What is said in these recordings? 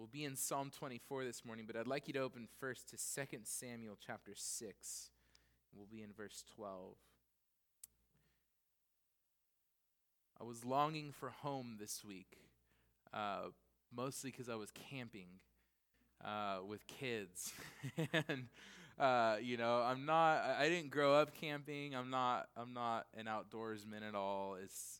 We'll be in Psalm 24 this morning, but I'd like you to open first to 2 Samuel chapter 6. We'll be in verse 12. I was longing for home this week, mostly because I was camping with kids. And I didn't grow up camping. I'm not an outdoorsman at all.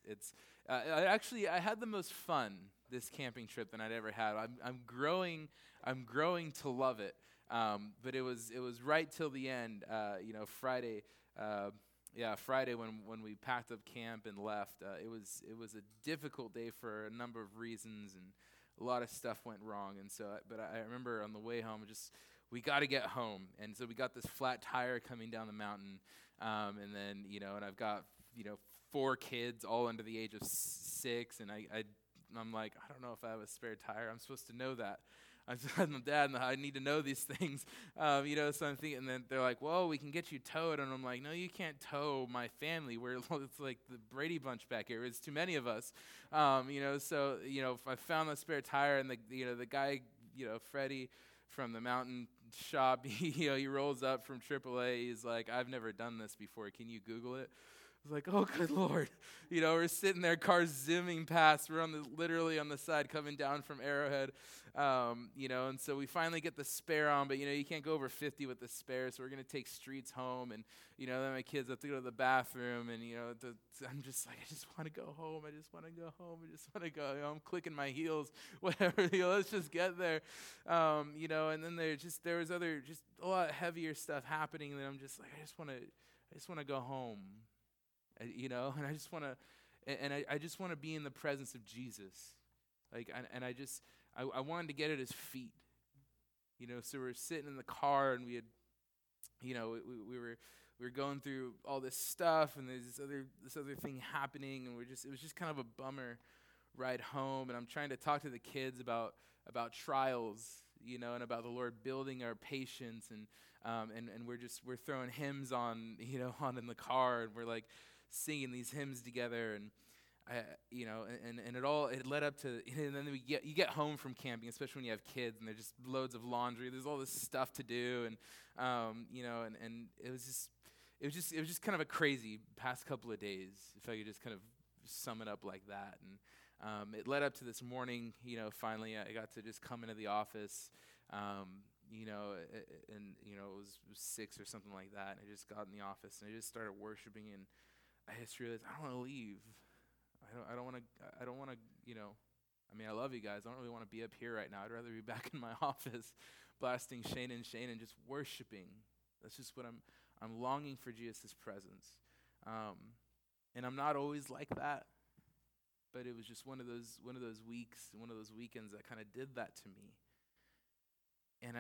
I had the most fun this camping trip than I'd ever had. I'm growing to love it. But it was right till the end. Friday. Friday when we packed up camp and left. It was a difficult day for a number of reasons, and a lot of stuff went wrong. And so, but I remember on the way home, we got to get home, and so we got this flat tire coming down the mountain, and then and I've got 4 kids, all under the age of 6, and I'm like, I don't know if I have a spare tire. I'm supposed to know that. I'm dad, and I need to know these things, so I'm thinking, and then they're like, well, we can get you towed, and I'm like, no, you can't tow my family. It's like the Brady Bunch back here. It's too many of us, so if I found the spare tire, and the guy, Freddie from the mountain shop, he rolls up from AAA. He's like, I've never done this before. Can you Google it? I was like, oh, good Lord. We're sitting there, cars zooming past. We're literally on the side coming down from Arrowhead, and so we finally get the spare on, but, you can't go over 50 with the spare, so we're going to take streets home, and, then my kids have to go to the bathroom, and, I'm just like, I just want to go home. I just want to go home. I just want to go. I'm clicking my heels, whatever, let's just get there, and then there was a lot heavier stuff happening, and I'm just like, I just want to go home. And I just want to, I just want to be in the presence of Jesus, I wanted to get at his feet, So we're sitting in the car, and we had, we were going through all this stuff, and there's this other thing happening, and it was just kind of a bummer ride home, and I'm trying to talk to the kids about trials, and about the Lord building our patience, and we're throwing hymns on, on in the car, and we're like singing these hymns together, and it led up to, and then you get home from camping, especially when you have kids, and there's just loads of laundry. There's all this stuff to do, and and it was just kind of a crazy past couple of days, if I could just kind of sum it up like that. And it led up to this morning. Finally I got to just come into the office. It was 6 or something like that, and I just got in the office, and I just started worshiping, and I just realized I don't want to leave. I don't want to, I love you guys. I don't really want to be up here right now. I'd rather be back in my office blasting Shane and just worshiping. That's just what I'm longing for, Jesus' presence. And I'm not always like that, but it was just one of those weeks, one of those weekends that kind of did that to me. And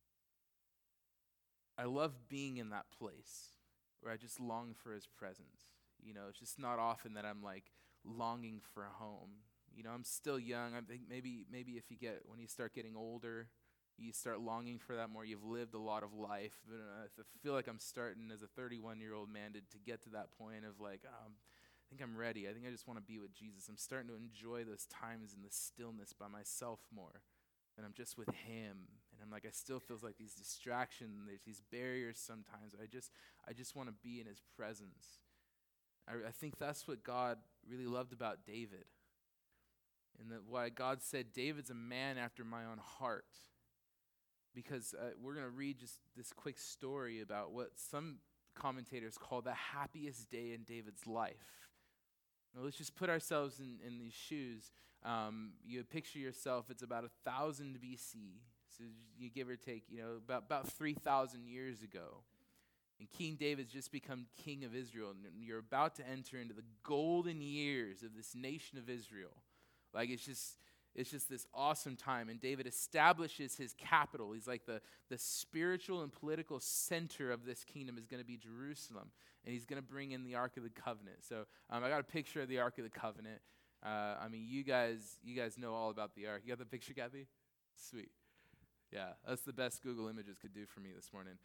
I love being in that place where I just long for his presence. It's just not often that I'm like longing for a home. I'm still young. I think maybe when you start getting older, you start longing for that more. You've lived a lot of life. But I feel like I'm starting as a 31-year-old man to get to that point of like, I think I'm ready. I think I just want to be with Jesus. I'm starting to enjoy those times in the stillness by myself more. And I'm just with him. And I'm like, I still feels like these distractions, there's these barriers sometimes. I just want to be in his presence. I think that's what God really loved about David. And that why God said, David's a man after my own heart. Because we're going to read just this quick story about what some commentators call the happiest day in David's life. Now, let's just put ourselves in these shoes. You picture yourself, it's about 1000 BC. So you give or take, about 3,000 years ago. And King David's just become king of Israel, and you're about to enter into the golden years of this nation of Israel. Like it's just this awesome time, and David establishes his capital. He's like the spiritual and political center of this kingdom is going to be Jerusalem, and he's going to bring in the Ark of the Covenant. So I got a picture of the Ark of the Covenant. You guys know all about the Ark. You got the picture, Kathy? Sweet. Yeah, that's the best Google Images could do for me this morning.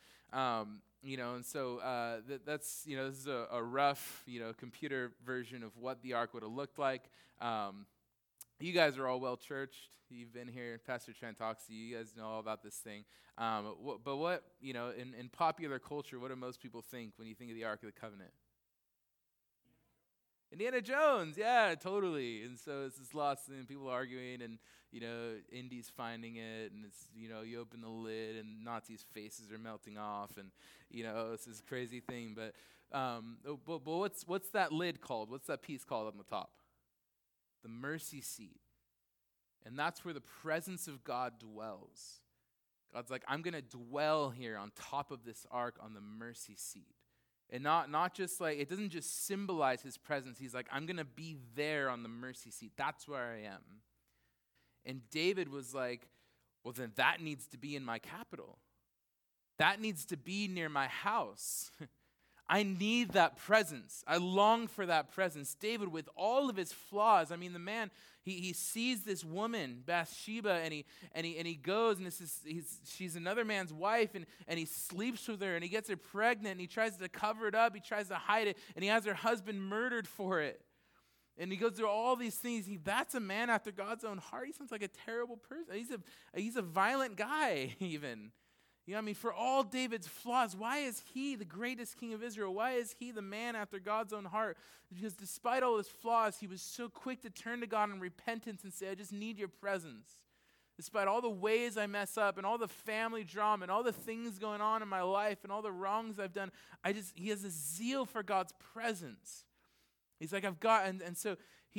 That's this is a rough, computer version of what the Ark would have looked like. You guys are all well-churched. You've been here. Pastor Trent talks to you. You guys know all about this thing. But what, in popular culture, what do most people think when you think of the Ark of the Covenant? Indiana Jones, yeah, totally. And so it's this lost and people arguing, and Indy's finding it, and it's you open the lid and Nazis' faces are melting off, and it's this crazy thing. But what's that lid called? What's that piece called on the top? The mercy seat. And that's where the presence of God dwells. God's like, I'm going to dwell here on top of this ark on the mercy seat. And not just like, it doesn't just symbolize his presence. He's like, I'm going to be there on the mercy seat. That's where I am. And David was like, well, then that needs to be in my capital. That needs to be near my house. I need that presence. I long for that presence. David, with all of his flaws, I mean, the man, he sees this woman, Bathsheba, and he goes, and she's another man's wife, and he sleeps with her, and he gets her pregnant, and he tries to cover it up, he tries to hide it, and he has her husband murdered for it. And he goes through all these things. That's a man after God's own heart. He sounds like a terrible person. He's a violent guy, even. For all David's flaws, why is he the greatest king of Israel? Why is he the man after God's own heart? Because despite all his flaws, he was so quick to turn to God in repentance and say, I just need your presence. Despite all the ways I mess up and all the family drama and all the things going on in my life and all the wrongs I've done, he has a zeal for God's presence. He's like, I've got, and so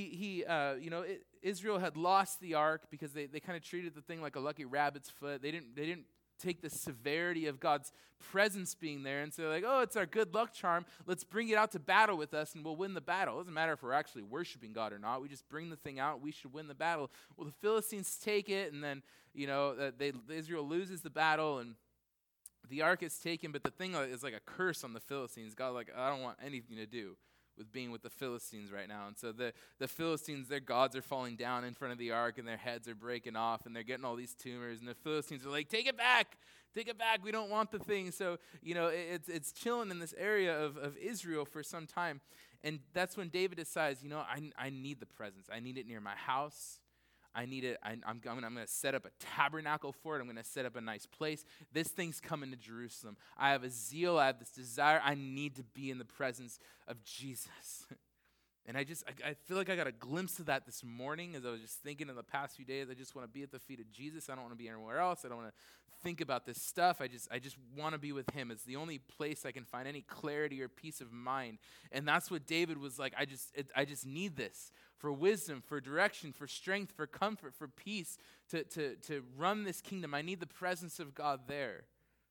Israel had lost the ark because they kind of treated the thing like a lucky rabbit's foot. They didn't take the severity of God's presence being there, and so they're like, oh, it's our good luck charm. Let's bring it out to battle with us, and we'll win the battle. It doesn't matter if we're actually worshiping God or not. We just bring the thing out. We should win the battle. Well, the Philistines take it, and then Israel loses the battle, and the ark is taken. But the thing is like a curse on the Philistines. God, like, I don't want anything to do with being with the Philistines right now. And so the Philistines, their gods are falling down in front of the ark, and their heads are breaking off, and they're getting all these tumors, and the Philistines are like, take it back, we don't want the thing. So, it's chilling in this area of Israel for some time. And that's when David decides, I need the presence. I need it near my house. I need it. I'm going to set up a tabernacle for it. I'm going to set up a nice place. This thing's coming to Jerusalem. I have a zeal. I have this desire. I need to be in the presence of Jesus. And I feel like I got a glimpse of that this morning as I was just thinking in the past few days. I just want to be at the feet of Jesus. I don't want to be anywhere else. I don't want to think about this stuff. I just want to be with him. It's the only place I can find any clarity or peace of mind. And that's what David was like. I just need this for wisdom, for direction, for strength, for comfort, for peace to run this kingdom. I need the presence of God there.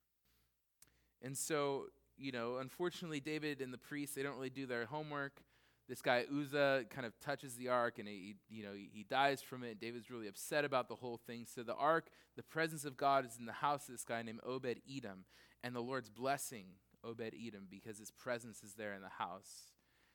And so, unfortunately, David and the priests, they don't really do their homework. This guy Uzzah kind of touches the ark, and he dies from it. David's really upset about the whole thing. So the ark, the presence of God, is in the house of this guy named Obed-Edom, and the Lord's blessing Obed-Edom because his presence is there in the house.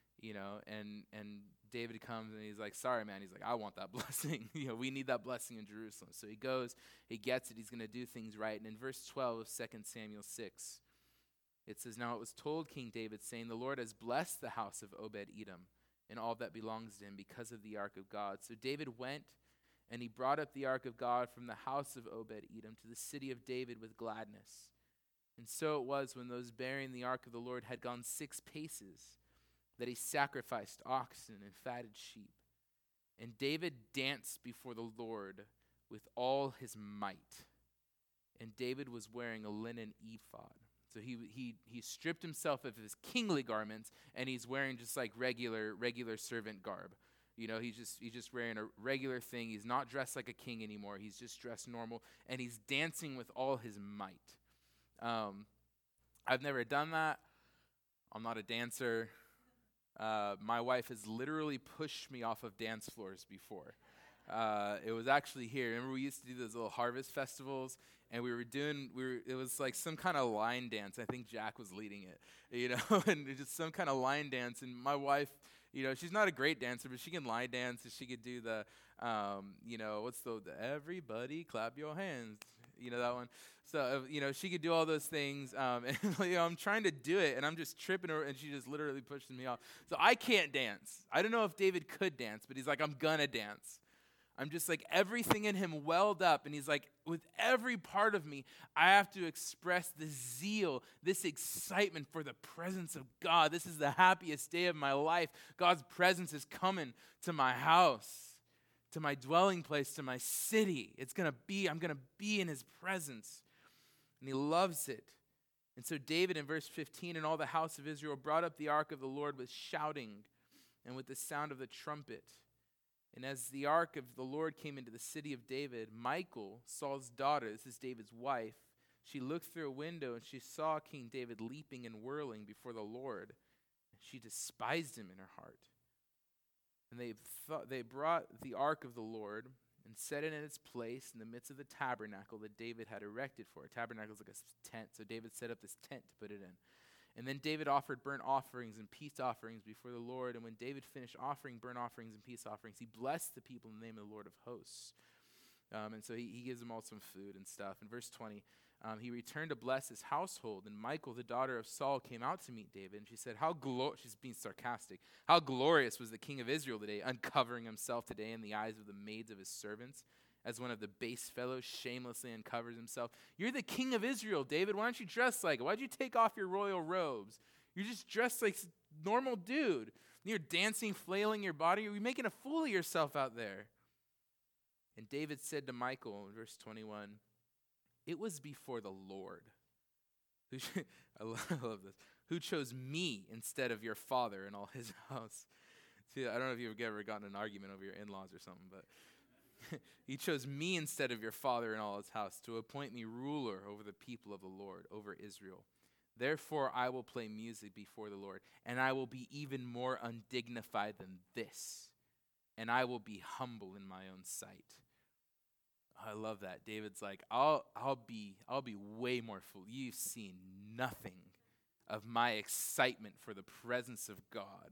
And David comes and he's like, sorry, man. He's like, I want that blessing. We need that blessing in Jerusalem. So he goes, he gets it. He's going to do things right. And in verse 12 of 2 Samuel 6, it says, now it was told King David, saying, the Lord has blessed the house of Obed-Edom and all that belongs to him because of the ark of God. So David went, and he brought up the ark of God from the house of Obed-Edom to the city of David with gladness. And so it was when those bearing the ark of the Lord had gone 6 paces that he sacrificed oxen and fatted sheep. And David danced before the Lord with all his might. And David was wearing a linen ephod. So he stripped himself of his kingly garments, and he's wearing just like regular servant garb. He's just wearing a regular thing. He's not dressed like a king anymore. He's just dressed normal, and he's dancing with all his might. I've never done that. I'm not a dancer. My wife has literally pushed me off of dance floors before. It was actually here. Remember, we used to do those little harvest festivals, and it was like some kind of line dance. I think Jack was leading it, and just some kind of line dance. And my wife, she's not a great dancer, but she can line dance, and she could do the, what's the everybody clap your hands, that one. So, she could do all those things, and I'm trying to do it, and I'm just tripping her, and she just literally pushes me off. So I can't dance. I don't know if David could dance, but he's like, I'm gonna dance. I'm just like, everything in him welled up. And he's like, with every part of me, I have to express this zeal, this excitement for the presence of God. This is the happiest day of my life. God's presence is coming to my house, to my dwelling place, to my city. I'm going to be in his presence. And he loves it. And so David in verse 15, and all the house of Israel brought up the ark of the Lord with shouting and with the sound of the trumpet. And as the ark of the Lord came into the city of David, Michal, Saul's daughter, this is David's wife, she looked through a window and she saw King David leaping and whirling before the Lord. She despised him in her heart. And they brought the ark of the Lord and set it in its place in the midst of the tabernacle that David had erected for it. Tabernacle is like a tent, so David set up this tent to put it in. And then David offered burnt offerings and peace offerings before the Lord. And when David finished offering burnt offerings and peace offerings, he blessed the people in the name of the Lord of hosts. And so he gives them all some food and stuff. In verse 20, he returned to bless his household. And Michal, the daughter of Saul, came out to meet David. And she said, she's being sarcastic, how glorious was the king of Israel today, uncovering himself today in the eyes of the maids of his servants, as one of the base fellows shamelessly uncovers himself. You're the king of Israel, David. Why don't you dress like it? Why'd you take off your royal robes? You're just dressed like a normal dude. You're dancing, flailing your body. You're making a fool of yourself out there. And David said to Michal in verse 21, it was before the Lord, I love this, who chose me instead of your father and all his house. See, I don't know if you've ever gotten an argument over your in-laws or something, but he chose me instead of your father and all his house to appoint me ruler over the people of the Lord, over Israel. Therefore, I will play music before the Lord, and I will be even more undignified than this, and I will be humble in my own sight. I love that. David's like, I'll be way more fool. You've seen nothing of my excitement for the presence of God.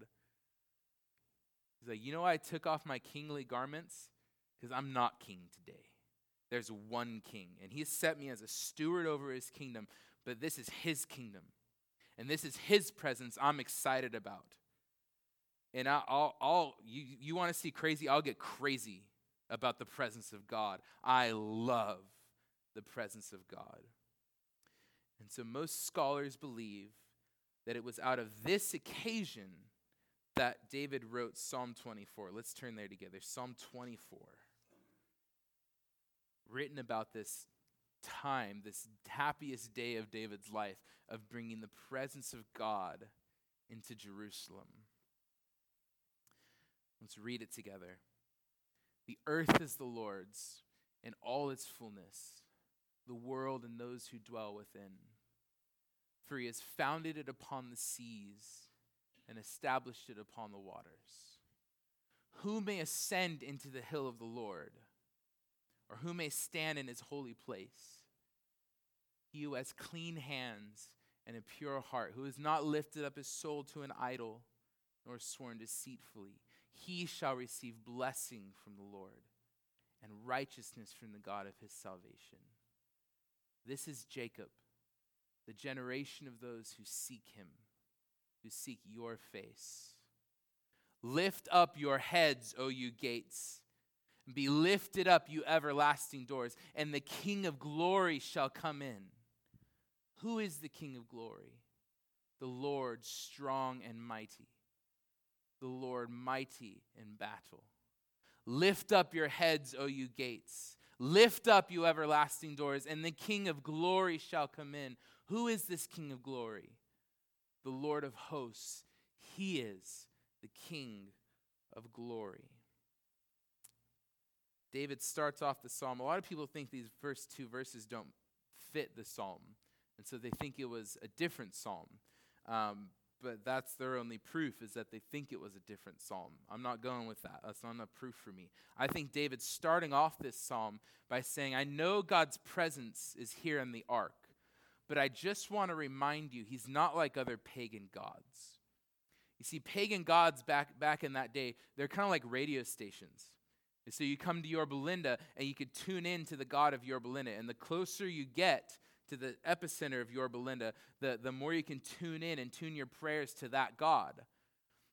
He's like, you know why I took off my kingly garments? Because I'm not king today. There's one king, and he has set me as a steward over his kingdom, but this is his kingdom, and this is his presence I'm excited about. And you want to see crazy? I'll get crazy about the presence of God. I love the presence of God. And so most scholars believe that it was out of this occasion that David wrote Psalm 24. Let's turn there together. Psalm 24. Written about this time, this happiest day of David's life, of bringing the presence of God into Jerusalem. Let's read it together. The earth is the Lord's, and all its fullness, the world and those who dwell within. For he has founded it upon the seas and established it upon the waters. Who may ascend into the hill of the Lord? Or who may stand in his holy place? He who has clean hands and a pure heart, who has not lifted up his soul to an idol, nor sworn deceitfully, he shall receive blessing from the Lord and righteousness from the God of his salvation. This is Jacob, the generation of those who seek him, who seek your face. Lift up your heads, O you gates. Be lifted up, you everlasting doors, and the King of glory shall come in. Who is the King of glory? The Lord strong and mighty, the Lord mighty in battle. Lift up your heads, O you gates. Lift up, you everlasting doors, and the King of glory shall come in. Who is this King of glory? The Lord of hosts. He is the King of glory. David starts off the psalm. A lot of people think these first two verses don't fit the psalm, and so they think it was a different psalm. But that's their only proof, is that they think it was a different psalm. I'm not going with that. That's not enough proof for me. I think David's starting off this psalm by saying, I know God's presence is here in the ark, but I just want to remind you, he's not like other pagan gods. You see, pagan gods back in that day, they're kind of like radio stations. And so you come to Yorba Linda, and you could tune in to the God of Yorba Linda, and the closer you get to the epicenter of Yorba Linda, the more you can tune in and tune your prayers to that God.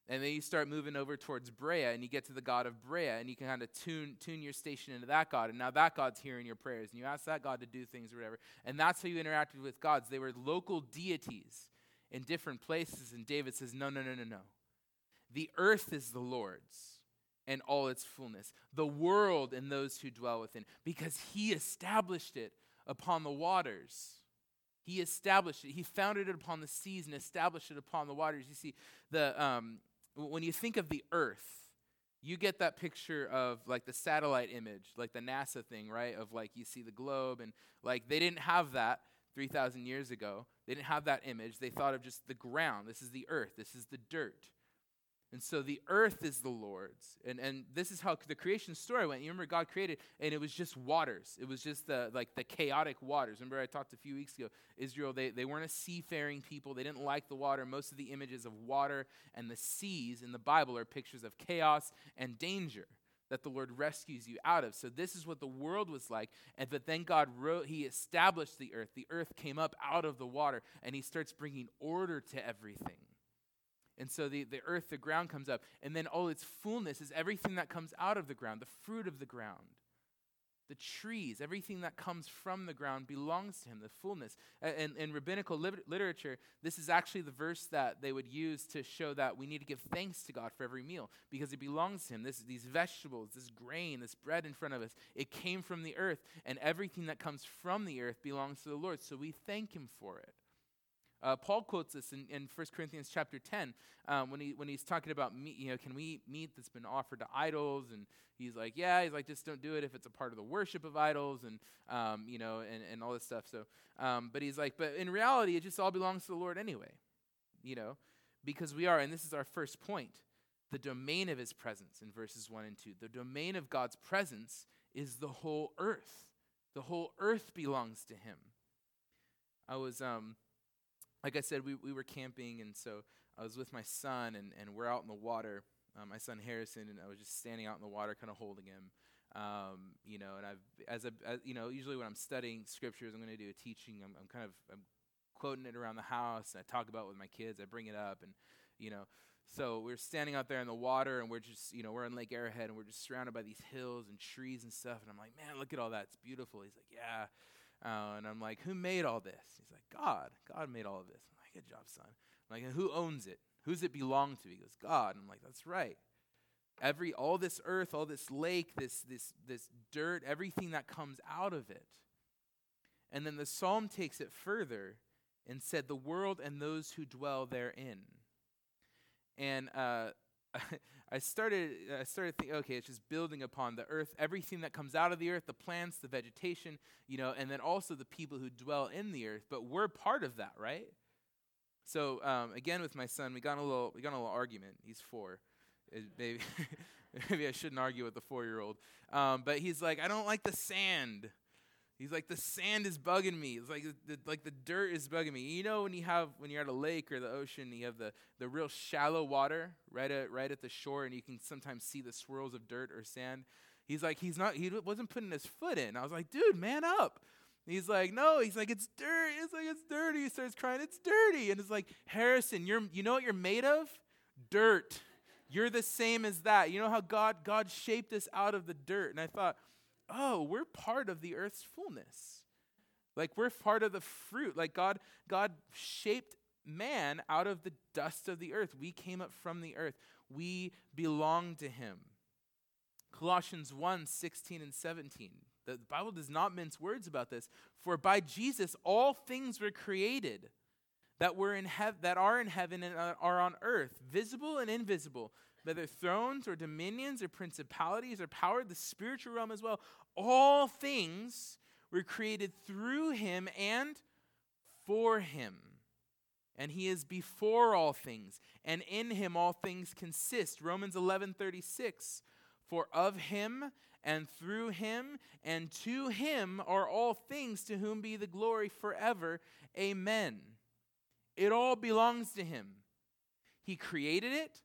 And then you start moving over towards Brea, and you get to the God of Brea, and you can kind of tune your station into that God, and now that God's hearing your prayers, and you ask that God to do things or whatever. And that's how you interacted with gods. They were local deities in different places, and David says, no. The earth is the Lord's, and all its fullness, the world and those who dwell within, because he established it upon the waters. He established it. He founded it upon the seas and established it upon the waters. You see, when you think of the earth, you get that picture of like the satellite image, like the NASA thing, right? Of like you see the globe, and like they didn't have that 3,000 years ago. They didn't have that image. They thought of just the ground. This is the earth. This is the dirt. And so the earth is the Lord's. And this is how the creation story went. You remember God created, and it was just waters. It was just the chaotic waters. Remember I talked a few weeks ago, Israel, they weren't a seafaring people. They didn't like the water. Most of the images of water and the seas in the Bible are pictures of chaos and danger that the Lord rescues you out of. So this is what the world was like. But then God he established the earth. The earth came up out of the water, and he starts bringing order to everything. And so the earth, the ground comes up, and then all its fullness is everything that comes out of the ground, the fruit of the ground, the trees, everything that comes from the ground belongs to him, the fullness. And in rabbinical literature, this is actually the verse that they would use to show that we need to give thanks to God for every meal because it belongs to him. These vegetables, this grain, this bread in front of us, it came from the earth, and everything that comes from the earth belongs to the Lord, so we thank him for it. Paul quotes this in 1 Corinthians chapter 10 when he's talking about meat. Can we eat meat that's been offered to idols? And he's like, just don't do it if it's a part of the worship of idols, and and all this stuff. So, but he's like, but in reality, it just all belongs to the Lord anyway, because we are, and this is our first point, the domain of his presence in verses 1 and 2. The domain of God's presence is the whole earth. The whole earth belongs to him. I was like I said, we were camping, and so I was with my son, and we're out in the water, my son Harrison, and I was just standing out in the water, kind of holding him, and usually when I'm studying scriptures, I'm going to do a teaching, I'm quoting it around the house, and I talk about it with my kids, I bring it up, and, so we're standing out there in the water, and we're just, we're in Lake Arrowhead, and we're just surrounded by these hills and trees and stuff, and I'm like, man, look at all that, it's beautiful. He's like, yeah. And I'm like, who made all this? He's like, God. God made all of this. I'm like, good job, son. I'm like, and who owns it? Who's it belong to? He goes, God. And I'm like, that's right. All this earth, all this lake, this dirt, everything that comes out of it. And then the psalm takes it further and said, the world and those who dwell therein. And I started thinking, okay, it's just building upon the earth, everything that comes out of the earth, the plants, the vegetation, and then also the people who dwell in the earth. But we're part of that, right? So again, with my son, we got in a little argument. He's 4. Maybe I shouldn't argue with the 4-year-old. But he's like, I don't like the sand. He's like, the sand is bugging me. It's like the dirt is bugging me. When you're at a lake or the ocean, you have the real shallow water right at the shore, and you can sometimes see the swirls of dirt or sand. He's like, he wasn't putting his foot in. I was like, dude, man up. He's like, no. He's like, it's dirt. It's like, it's dirty. He starts crying, it's dirty. And it's like, Harrison, you know what you're made of? Dirt. You're the same as that. You know how God shaped us out of the dirt. And I thought, oh, we're part of the earth's fullness. Like, we're part of the fruit. Like, God shaped man out of the dust of the earth. We came up from the earth. We belong to him. Colossians 1:16 and 17. The Bible does not mince words about this. For by Jesus all things were created that are in heaven and are on earth, visible and invisible, whether thrones or dominions or principalities or power, the spiritual realm as well. All things were created through him and for him. And he is before all things, and in him all things consist. Romans 11:36. For of him and through him and to him are all things, to whom be the glory forever. Amen. It all belongs to him. He created it.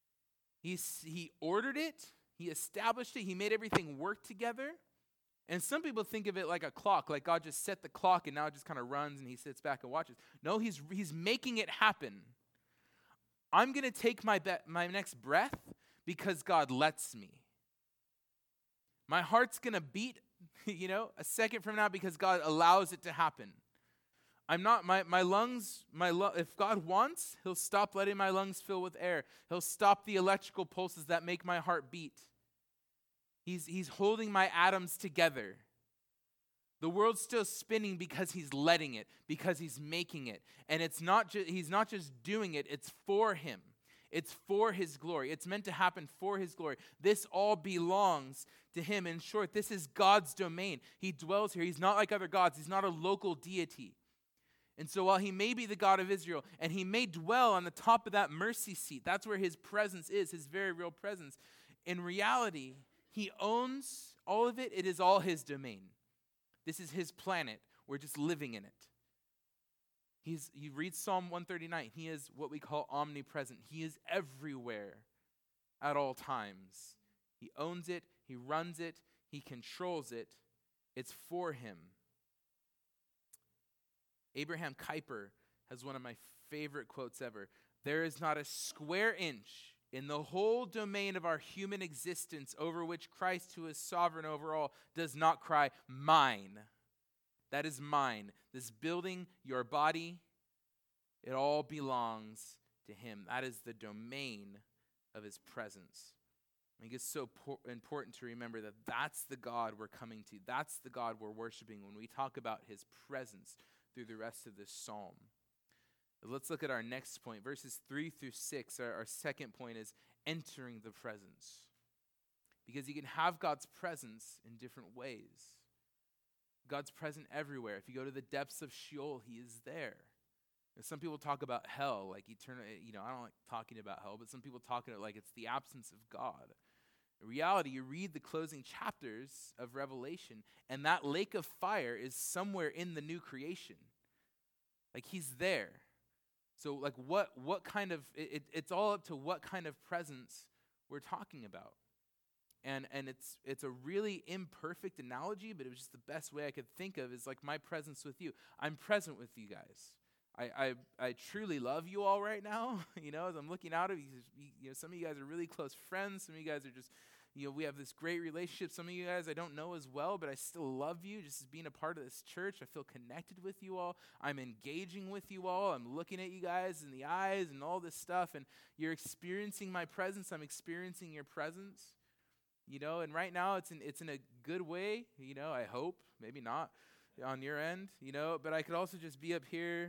He ordered it. He established it. He made everything work together. And some people think of it like a clock, like God just set the clock and now it just kind of runs and he sits back and watches. No, he's making it happen. I'm going to take my next breath because God lets me. My heart's going to beat, a second from now because God allows it to happen. I'm not, my lungs, if God wants, he'll stop letting my lungs fill with air. He'll stop the electrical pulses that make my heart beat. He's holding my atoms together. The world's still spinning because he's letting it, because he's making it. And he's not just doing it, it's for him. It's for his glory. It's meant to happen for his glory. This all belongs to him. In short, this is God's domain. He dwells here. He's not like other gods. He's not a local deity. And so while he may be the God of Israel, and he may dwell on the top of that mercy seat, that's where his presence is, his very real presence. In reality, he owns all of it. It is all his domain. This is his planet. We're just living in it. You read Psalm 139. He is what we call omnipresent. He is everywhere at all times. He owns it. He runs it. He controls it. It's for him. Abraham Kuyper has one of my favorite quotes ever. There is not a square inch in the whole domain of our human existence over which Christ, who is sovereign over all, does not cry, mine. That is mine. This building, your body, it all belongs to him. That is the domain of his presence. I think it's so important to remember that that's the God we're coming to. That's the God we're worshiping when we talk about his presence through the rest of this psalm. Let's look at our next point. Verses 3 through 6, our second point is entering the presence. Because you can have God's presence in different ways. God's present everywhere. If you go to the depths of Sheol, he is there. Some people talk about hell, like eternal, I don't like talking about hell, but some people talk about it like it's the absence of God. In reality, you read the closing chapters of Revelation, and that lake of fire is somewhere in the new creation. Like he's there. So like what kind of, it's all up to what kind of presence we're talking about. And it's a really imperfect analogy, but it was just the best way I could think of is like my presence with you. I'm present with you guys. I truly love you all right now. As I'm looking out of you, some of you guys are really close friends. Some of you guys are just, we have this great relationship. Some of you guys I don't know as well, but I still love you. Just as being a part of this church, I feel connected with you all. I'm engaging with you all. I'm looking at you guys in the eyes and all this stuff, and you're experiencing my presence. I'm experiencing your presence. And right now it's in a good way, I hope, maybe not on your end, but I could also just be up here,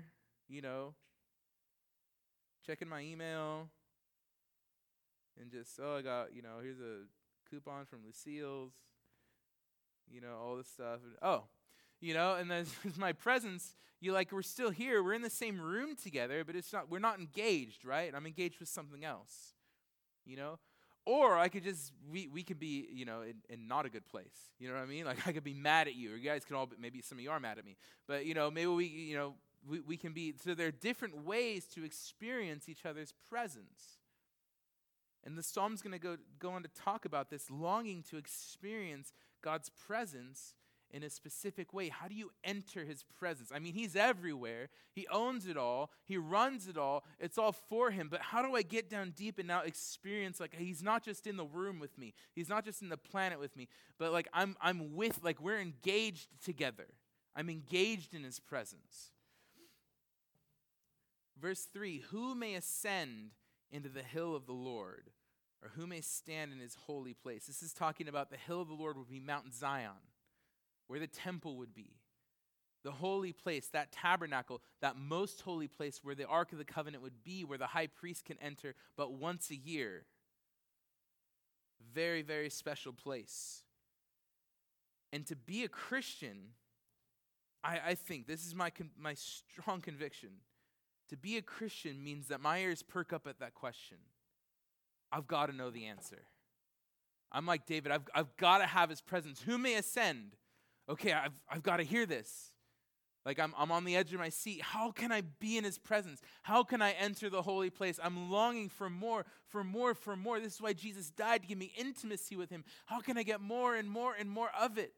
checking my email and just, I got, here's a coupon from Lucille's, all this stuff. And there's my presence, we're still here. We're in the same room together, but we're not engaged, right? I'm engaged with something else, Or I could just, we could be, in not a good place. You know what I mean? Like I could be mad at you, or you guys can all, maybe some of you are mad at me. But, maybe we can be, so there are different ways to experience each other's presence. And the Psalm's going to go on to talk about this, longing to experience God's presence in a specific way. How do you enter his presence? I mean, he's everywhere. He owns it all. He runs it all. It's all for him. But how do I get down deep and now experience, like, he's not just in the room with me. He's not just in the planet with me. But, like, I'm with, like, we're engaged together. I'm engaged in his presence. Verse 3, who may ascend into the hill of the Lord? Or who may stand in his holy place? This is talking about the hill of the Lord would be Mount Zion, where the temple would be, the holy place, that tabernacle, that most holy place where the Ark of the Covenant would be, where the high priest can enter but once a year. Very, very special place. And to be a Christian, I think, this is my strong conviction, to be a Christian means that my ears perk up at that question. I've got to know the answer. I'm like David, I've got to have his presence. Who may ascend? Okay, I've got to hear this. Like I'm on the edge of my seat. How can I be in his presence? How can I enter the holy place? I'm longing for more, for more, for more. This is why Jesus died, to give me intimacy with him. How can I get more and more and more of it?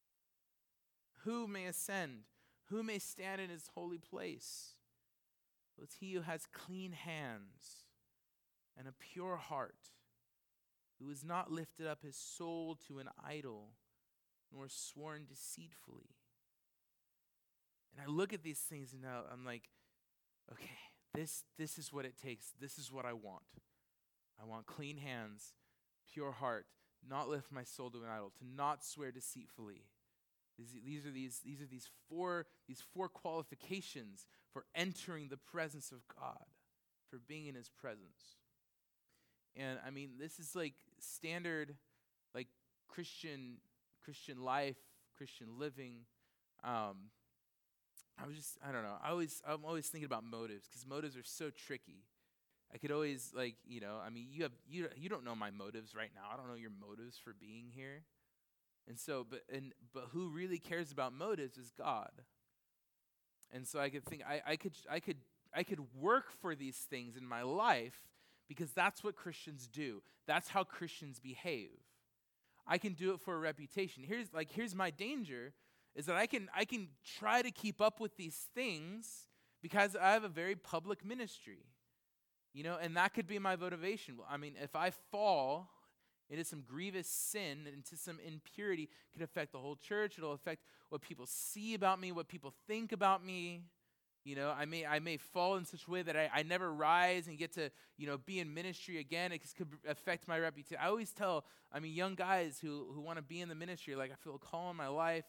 Who may ascend? Who may stand in his holy place? It's he who has clean hands and a pure heart, who has not lifted up his soul to an idol, nor sworn deceitfully. And I look at these things and now I'm like, okay, this is what it takes. This is what I want. I want clean hands, pure heart, not lift my soul to an idol, to not swear deceitfully. These are these four qualifications for entering the presence of God, for being in his presence. And I mean, this is like standard, like Christian life, Christian living. I don't know. I'm always thinking about motives, because motives are so tricky. I could always I mean, you don't know my motives right now. I don't know your motives for being here. And so, but who really cares about motives is God. And so I could think I could work for these things in my life, because that's what Christians do. That's how Christians behave. I can do it for a reputation. Here's my danger, is that I can try to keep up with these things because I have a very public ministry. And that could be my motivation. I mean, if I fall into some grievous sin, into some impurity, it could affect the whole church. It'll affect what people see about me, what people think about me. I may fall in such a way that I never rise and get to, be in ministry again. It could affect my reputation. I always tell, young guys who want to be in the ministry, like, I feel a call in my life,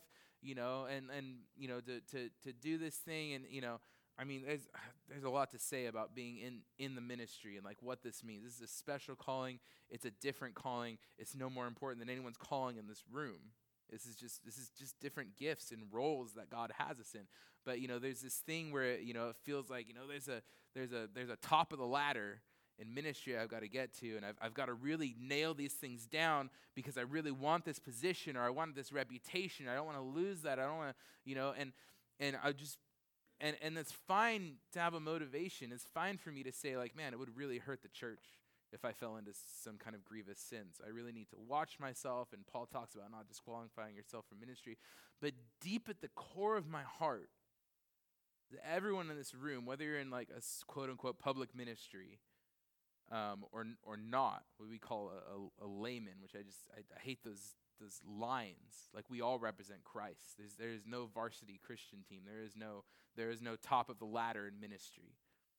to do this thing. And, there's a lot to say about being in the ministry and like what this means. This is a special calling. It's a different calling. It's no more important than anyone's calling in this room. This is just different gifts and roles that God has us in. But there's this thing where it feels like there's a top of the ladder in ministry I've got to get to, and I've got to really nail these things down because I really want this position, or I want this reputation. I don't want to lose that. I don't want to and it's fine to have a motivation. It's fine for me to say, like, man, it would really hurt the church if I fell into some kind of grievous sins. I really need to watch myself, and Paul talks about not disqualifying yourself from ministry. But deep at the core of my heart, everyone in this room, whether you're in like a quote-unquote public ministry or not, what we call a layman, which I hate those lines. Like, we all represent Christ. There is no varsity Christian team. There is no top of the ladder in ministry.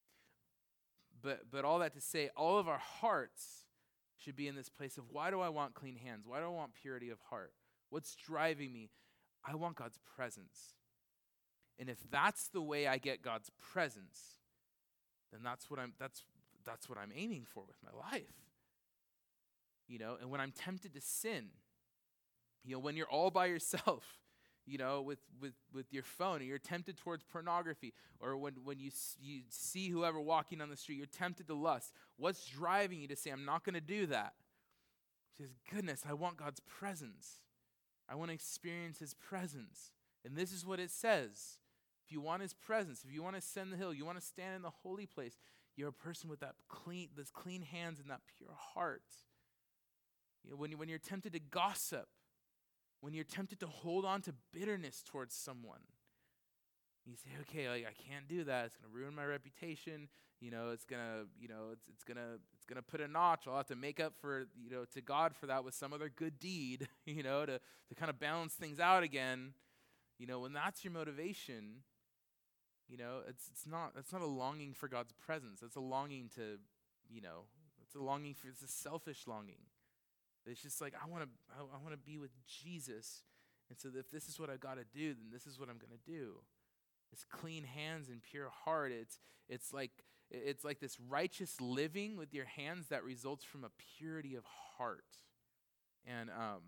But all that to say, all of our hearts should be in this place of, why do I want clean hands? Why do I want purity of heart? What's driving me? I want God's presence. And if that's the way I get God's presence, then that's what I'm aiming for with my life. And when I'm tempted to sin, when you're all by yourself, with your phone, and you're tempted towards pornography, or when you see whoever walking on the street, you're tempted to lust. What's driving you to say, I'm not going to do that? He says, goodness, I want God's presence. I want to experience his presence. And this is what it says. If you want his presence, if you want to ascend the hill, you want to stand in the holy place, you're a person with those clean hands and that pure heart. When you're tempted to gossip, when you're tempted to hold on to bitterness towards someone, you say, okay, like, I can't do that. It's going to ruin my reputation. It's gonna put a notch. I'll have to make up for, to God for that with some other good deed, to kind of balance things out again. When that's your motivation, it's not a longing for God's presence. It's a longing to, it's a selfish longing. It's just like, I want to be with Jesus. And so if this is what I've got to do, then this is what I'm going to do. It's clean hands and pure heart. It's like this righteous living with your hands that results from a purity of heart. And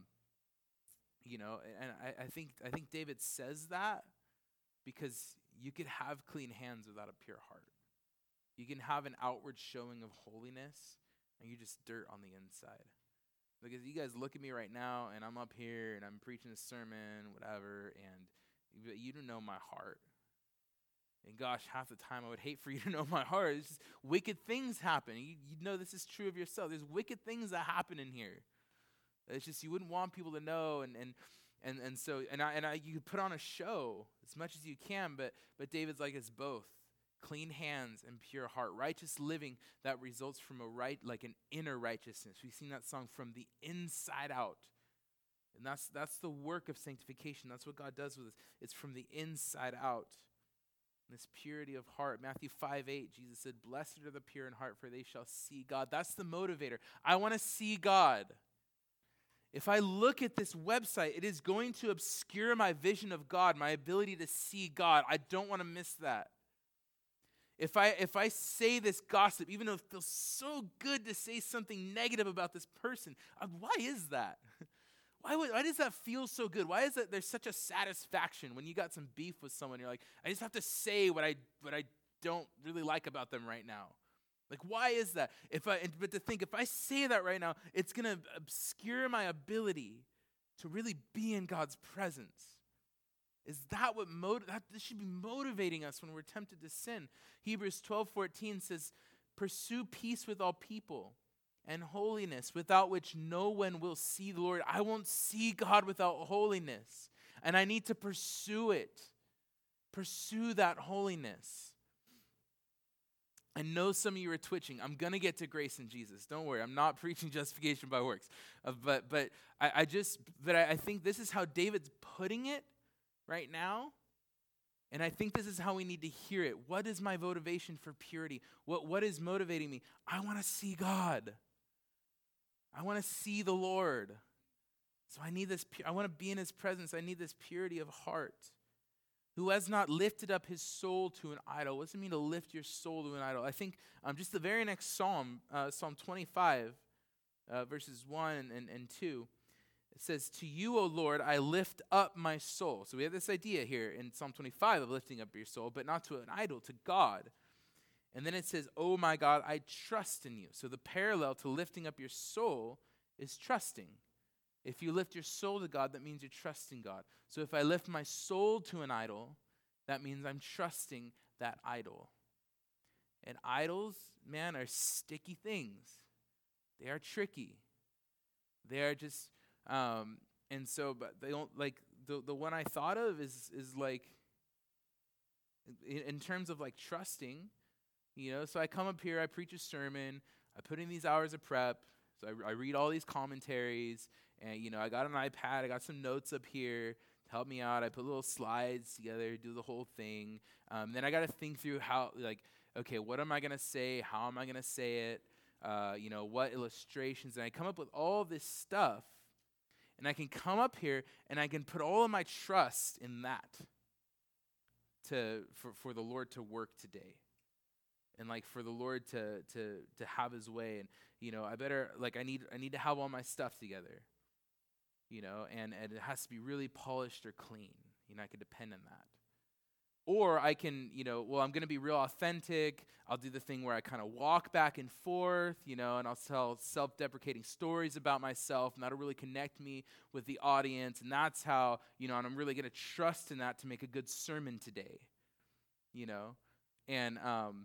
I think David says that because you could have clean hands without a pure heart. You can have an outward showing of holiness, and you're just dirt on the inside. Because you guys look at me right now, and I'm up here, and I'm preaching a sermon, whatever, and you don't know my heart. And gosh, half the time I would hate for you to know my heart. It's just wicked things happen. You know this is true of yourself. There's wicked things that happen in here. It's just you wouldn't want people to know, and so you put on a show as much as you can, but David's like, it's both clean hands and pure heart. Righteous living that results from like an inner righteousness. We've seen that song, from the inside out. And that's the work of sanctification. That's what God does with us. It's from the inside out. This purity of heart. Matthew 5:8, Jesus said, "Blessed are the pure in heart, for they shall see God." That's the motivator. I want to see God. If I look at this website, it is going to obscure my vision of God, my ability to see God. I don't want to miss that. If I say this gossip, even though it feels so good to say something negative about this person, why is that? Why does that feel so good? Why is it there's such a satisfaction when you got some beef with someone? You're like, I just have to say what I don't really like about them right now. Like, why is that? But to think, if I say that right now, it's going to obscure my ability to really be in God's presence. Is that what this should be motivating us when we're tempted to sin? Hebrews 12:14 says, "Pursue peace with all people and holiness, without which no one will see the Lord." I won't see God without holiness, and I need to pursue it. Pursue that holiness. I know some of you are twitching. I'm going to get to grace in Jesus. Don't worry. I'm not preaching justification by works. But I think this is how David's putting it right now. And I think this is how we need to hear it. What is my motivation for purity? What is motivating me? I want to see God. I want to see the Lord. So I need this. I want to be in his presence. I need this purity of heart. Who has not lifted up his soul to an idol. What does it mean to lift your soul to an idol? I think just the very next psalm, Psalm 25, verses 1 and 2, it says, "To you, O Lord, I lift up my soul." So we have this idea here in Psalm 25 of lifting up your soul, but not to an idol, to God. And then it says, "Oh my God, I trust in you." So the parallel to lifting up your soul is trusting. If you lift your soul to God, that means you're trusting God. So if I lift my soul to an idol, that means I'm trusting that idol. And idols, man, are sticky things. They are tricky. They are just, and so, but they don't, like, the one I thought of is like, in terms of like trusting, so I come up here, I preach a sermon, I put in these hours of prep, so I read all these commentaries, and, I got an iPad, I got some notes up here to help me out. I put little slides together, do the whole thing. Then I got to think through how, like, okay, what am I going to say? How am I going to say it? What illustrations? And I come up with all this stuff, and I can come up here, and I can put all of my trust in that for the Lord to work today. And like for the Lord to have his way. And, I need to have all my stuff together. And it has to be really polished or clean. I can depend on that. Or I can, I'm going to be real authentic. I'll do the thing where I kind of walk back and forth, and I'll tell self-deprecating stories about myself, and that'll really connect me with the audience. And that's how, and I'm really going to trust in that to make a good sermon today, And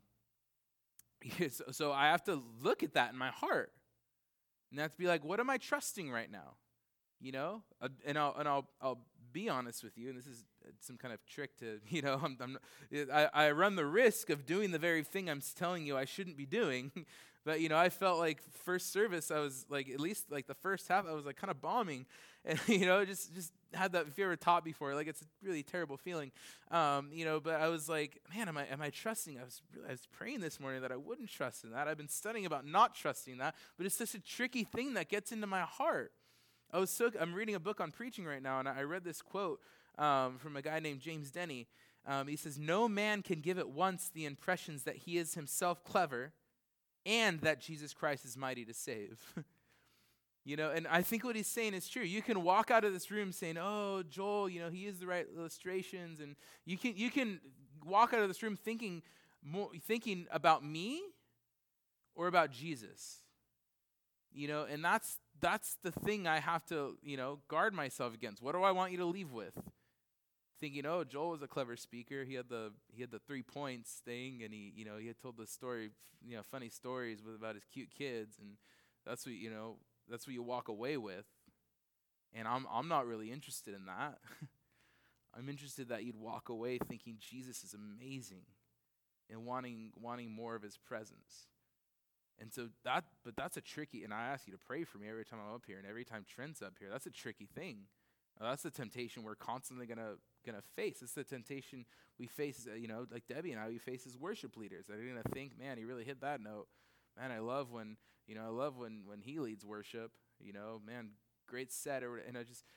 so I have to look at that in my heart. And I have to be like, what am I trusting right now? And I'll be honest with you, and this is some kind of trick to, I run the risk of doing the very thing I'm telling you I shouldn't be doing. But, I felt like first service, I was like, at least like the first half, I was like kind of bombing. And, just had that, if you ever taught before, like it's a really terrible feeling. But I was like, man, am I trusting? I was praying this morning that I wouldn't trust in that. I've been studying about not trusting that, but it's such a tricky thing that gets into my heart. I'm reading a book on preaching right now, and I read this quote from a guy named James Denny. He says, "No man can give at once the impressions that he is himself clever and that Jesus Christ is mighty to save." And I think what he's saying is true. You can walk out of this room saying, "Oh, Joel, he used the right illustrations," and you can walk out of this room thinking about me or about Jesus. And that's the thing I have to, guard myself against. What do I want you to leave with? Thinking, oh, Joel was a clever speaker. He had the 3 points thing, and he had told the story, funny stories about his cute kids, and that's what you walk away with. And I'm not really interested in that. I'm interested that you'd walk away thinking Jesus is amazing. and wanting more of his presence. And so that's a tricky, and I ask you to pray for me every time I'm up here and every time Trent's up here. That's a tricky thing. That's the temptation we're constantly gonna face. It's the temptation we face, like Debbie and I, we face as worship leaders. They're gonna think, man, he really hit that note. Man, I love when he leads worship. Man, great set. And I just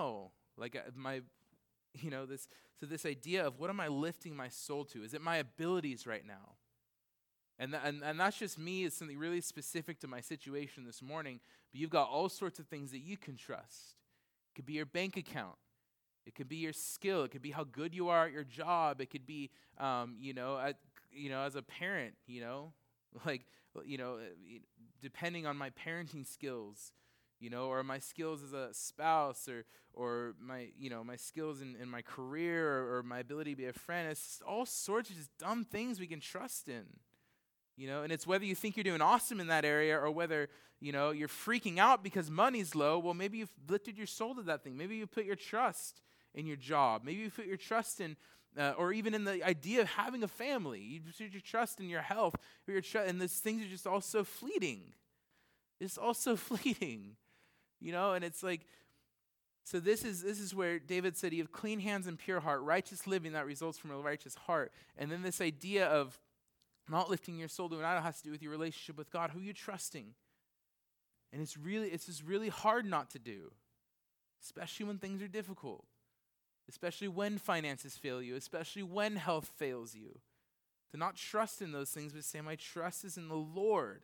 this idea of what am I lifting my soul to? Is it my abilities right now? And that's just me. It's something really specific to my situation this morning. But you've got all sorts of things that you can trust. It could be your bank account. It could be your skill. It could be how good you are at your job. It could be, as a parent, depending on my parenting skills, or my skills as a spouse, or my skills in my career, or my ability to be a friend. It's just all sorts of just dumb things we can trust in. And it's whether you think you're doing awesome in that area or whether, you're freaking out because money's low. Well, maybe you've lifted your soul to that thing. Maybe you put your trust in your job. Maybe you put your trust in, or even in the idea of having a family. You put your trust in your health, and these things are just all so fleeting. It's all so fleeting, and it's like, so this is where David said, you have clean hands and pure heart, righteous living that results from a righteous heart. And then this idea of not lifting your soul to an idol has to do with your relationship with God. Who are you trusting? And it's just really hard not to do, especially when things are difficult, especially when finances fail you, especially when health fails you. To not trust in those things, but say, my trust is in the Lord.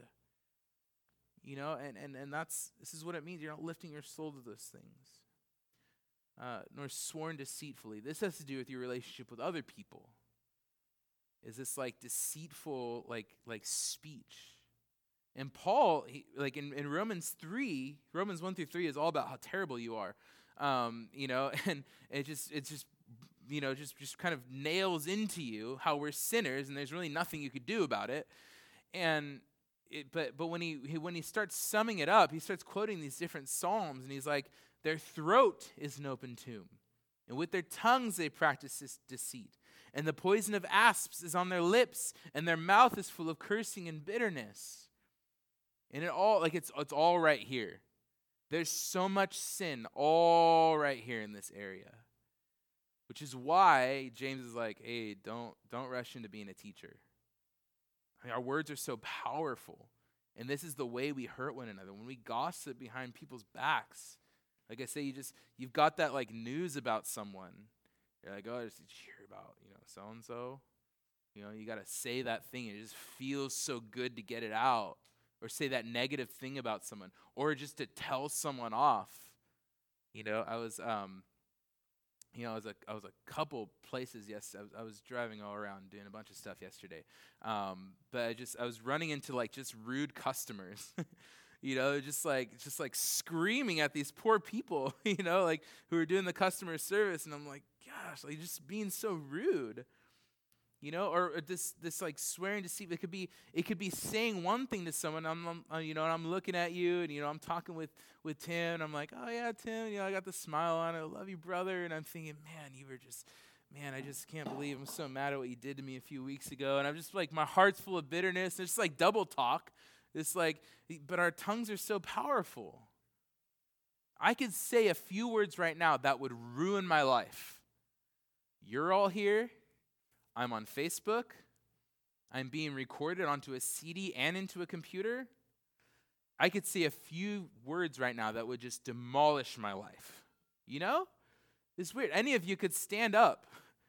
And this is what it means. You're not lifting your soul to those things. Nor sworn deceitfully. This has to do with your relationship with other people. Is this like deceitful, like speech? And Paul, in Romans 1-3 is all about how terrible you are, and it just kind of nails into you how we're sinners, and there's really nothing you could do about it. And but when he starts summing it up, he starts quoting these different psalms, and he's like, their throat is an open tomb, and with their tongues they practice this deceit. And the poison of asps is on their lips, and their mouth is full of cursing and bitterness. And it's all right here. There's so much sin all right here in this area. Which is why James is like, hey, don't rush into being a teacher. I mean, our words are so powerful. And this is the way we hurt one another. When we gossip behind people's backs. Like I say, you've got that like news about someone. You're like, oh, did you hear about, so-and-so? You got to say that thing. It just feels so good to get it out. Or say that negative thing about someone. Or just to tell someone off. I was a couple places yesterday. I was driving all around doing a bunch of stuff yesterday. But I was running into like just rude customers. Just like screaming at these poor people, who are doing the customer service. And I'm like, gosh, like just being so rude, or this like swearing deceit. It could be saying one thing to someone. And I'm looking at you, and I'm talking with Tim, and I'm like, oh yeah, Tim, I got the smile on. I love you, brother. And I'm thinking, man, I just can't believe I'm so mad at what you did to me a few weeks ago. And I'm just like, my heart's full of bitterness. It's like double talk. It's like, but our tongues are so powerful. I could say a few words right now that would ruin my life. You're all here. I'm on Facebook. I'm being recorded onto a CD and into a computer. I could say a few words right now that would just demolish my life. It's weird. Any of you could stand up,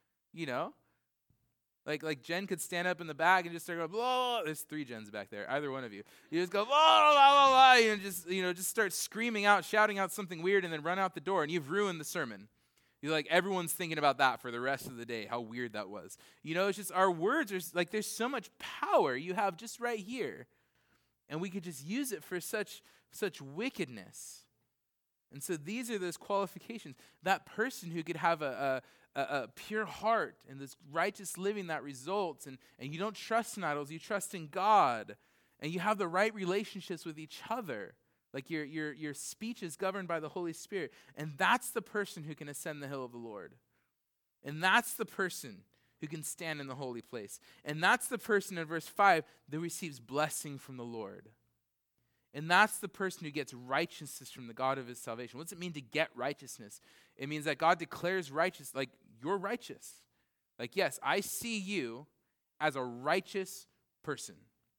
Like Jen could stand up in the back and just start going, blah. There's 3 Jens back there. Either one of you. You just go, blah, blah, blah, blah, and just start screaming out, shouting out something weird, and then run out the door, and you've ruined the sermon. You're like, everyone's thinking about that for the rest of the day, how weird that was. It's just our words are like, there's so much power you have just right here. And we could just use it for such wickedness. And so these are those qualifications. That person who could have a pure heart and this righteous living that results, and you don't trust in idols, you trust in God, and you have the right relationships with each other. Like your speech is governed by the Holy Spirit. And that's the person who can ascend the hill of the Lord. And that's the person who can stand in the holy place. And that's the person in verse 5 that receives blessing from the Lord. And that's the person who gets righteousness from the God of his salvation. What does it mean to get righteousness? It means that God declares righteous, like you're righteous. Like, yes, I see you as a righteous person.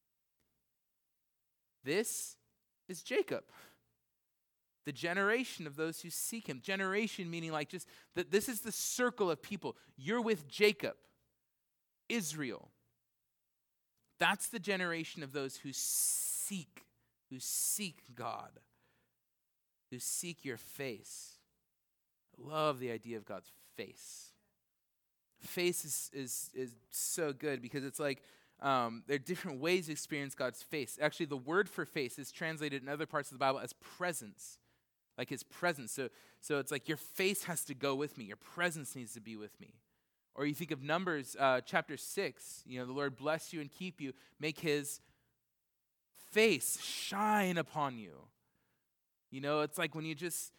This is Jacob, the generation of those who seek him. Generation meaning like just that this is the circle of people. You're with Jacob, Israel. That's the generation of those who seek God, who seek your face. I love the idea of God's face. Face is so good because it's like there are different ways to experience God's face. Actually, the word for face is translated in other parts of the Bible as presence, like his presence. So it's like your face has to go with me. Your presence needs to be with me. Or you think of Numbers chapter 6, the Lord bless you and keep you, make his face shine upon you. It's like when you just,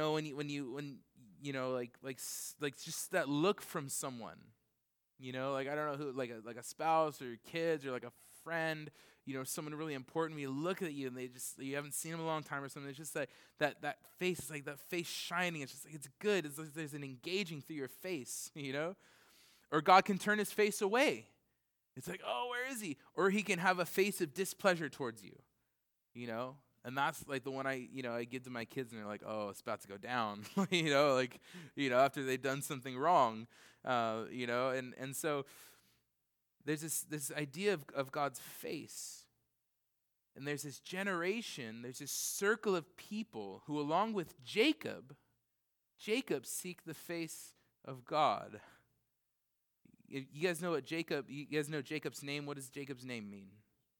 like just that look from someone, like I don't know who, like a spouse or kids or like a friend, someone really important. You look at you and you haven't seen them in a long time or something. It's just like that face, it's like that face shining. It's just like, it's good. It's like there's an engaging through your face, Or God can turn his face away. It's like, oh, where is he? Or he can have a face of displeasure towards you, And that's like the one I give to my kids and they're like, oh, it's about to go down, after they've done something wrong, and so there's this idea of God's face. And there's this generation, there's this circle of people who, along with Jacob seek the face of God. You guys know Jacob's name. What does Jacob's name mean?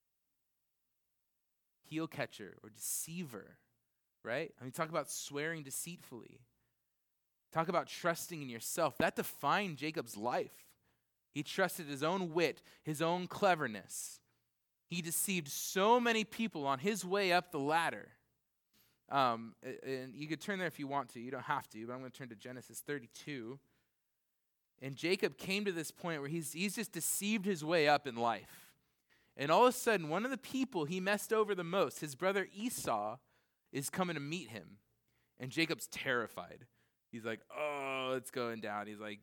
Heel catcher or deceiver, right? I mean, talk about swearing deceitfully. Talk about trusting in yourself. That defined Jacob's life. He trusted his own wit, his own cleverness. He deceived so many people on his way up the ladder. And you could turn there if you want to. You don't have to, but I'm going to turn to Genesis 32. And Jacob came to this point where he's just deceived his way up in life. And all of a sudden, one of the people he messed over the most, his brother Esau, is coming to meet him. And Jacob's terrified. He's like, oh, it's going down. He's like,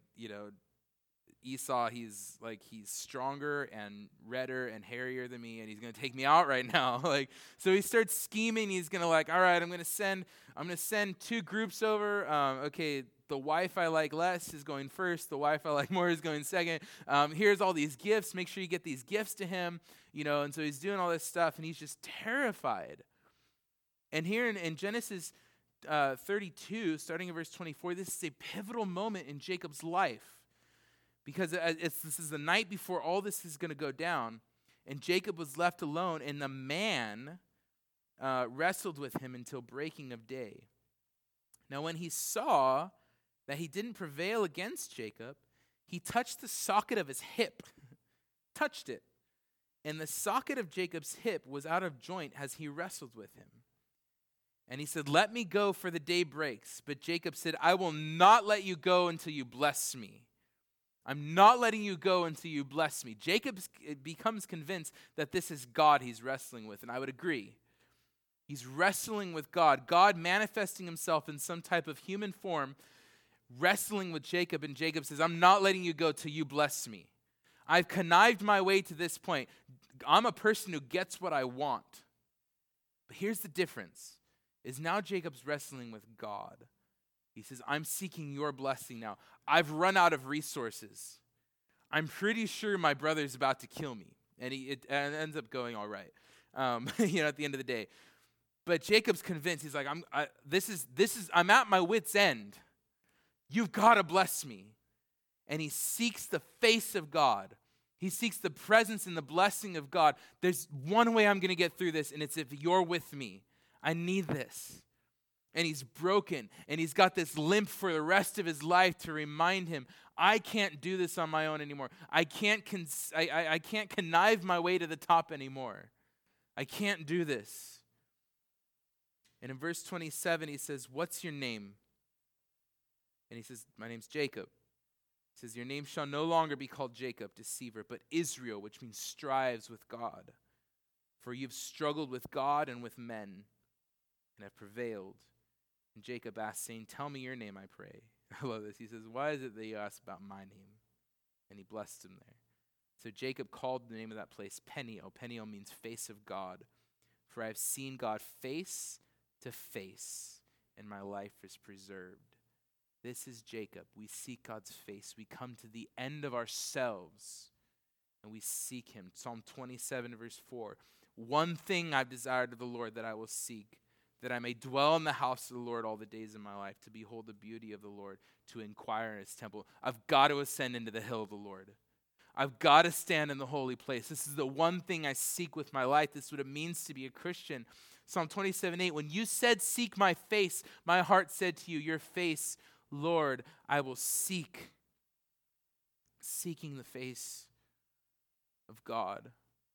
Esau, he's stronger and redder and hairier than me, and he's going to take me out right now. So he starts scheming. He's going to all right, I'm going to send 2 groups over. Okay, the wife I like less is going first. The wife I like more is going second. Here's all these gifts. Make sure you get these gifts to him. And so he's doing all this stuff, and he's just terrified. And here in Genesis 32, starting in verse 24, this is a pivotal moment in Jacob's life. Because this is the night before all this is going to go down. And Jacob was left alone, and the man wrestled with him until breaking of day. Now when he saw that he didn't prevail against Jacob, he touched the socket of his hip. Touched it. And the socket of Jacob's hip was out of joint as he wrestled with him. And he said, let me go, for the day breaks. But Jacob said, I will not let you go until you bless me. I'm not letting you go until you bless me. Jacob becomes convinced that this is God he's wrestling with, and I would agree. He's wrestling with God, God manifesting himself in some type of human form, wrestling with Jacob, and Jacob says, I'm not letting you go till you bless me. I've connived my way to this point. I'm a person who gets what I want. But here's the difference, is now Jacob's wrestling with God. He says, I'm seeking your blessing now. I've run out of resources. I'm pretty sure my brother's about to kill me. And it ends up going all right, at the end of the day. But Jacob's convinced. He's like, I'm at my wit's end. You've got to bless me. And he seeks the face of God. He seeks the presence and the blessing of God. There's one way I'm going to get through this, and it's if you're with me. I need this. And he's broken, and he's got this limp for the rest of his life to remind him, I can't do this on my own anymore. I can't connive my way to the top anymore. I can't do this. And in verse 27, he says, what's your name? And he says, my name's Jacob. It says, your name shall no longer be called Jacob, deceiver, but Israel, which means strives with God. For you've struggled with God and with men, and have prevailed. And Jacob asked, saying, tell me your name, I pray. I love this. He says, why is it that you ask about my name? And he blessed him there. So Jacob called the name of that place Peniel. Peniel means face of God. For I have seen God face to face, and my life is preserved. This is Jacob. We seek God's face. We come to the end of ourselves, and we seek him. Psalm 27, verse 4. One thing I've desired of the Lord that I will seek, that I may dwell in the house of the Lord all the days of my life, to behold the beauty of the Lord, to inquire in his temple. I've got to ascend into the hill of the Lord. I've got to stand in the holy place. This is the one thing I seek with my life. This is what it means to be a Christian. Psalm 27:8, when you said, seek my face, my heart said to you, your face, Lord, I will seek. Seeking the face of God.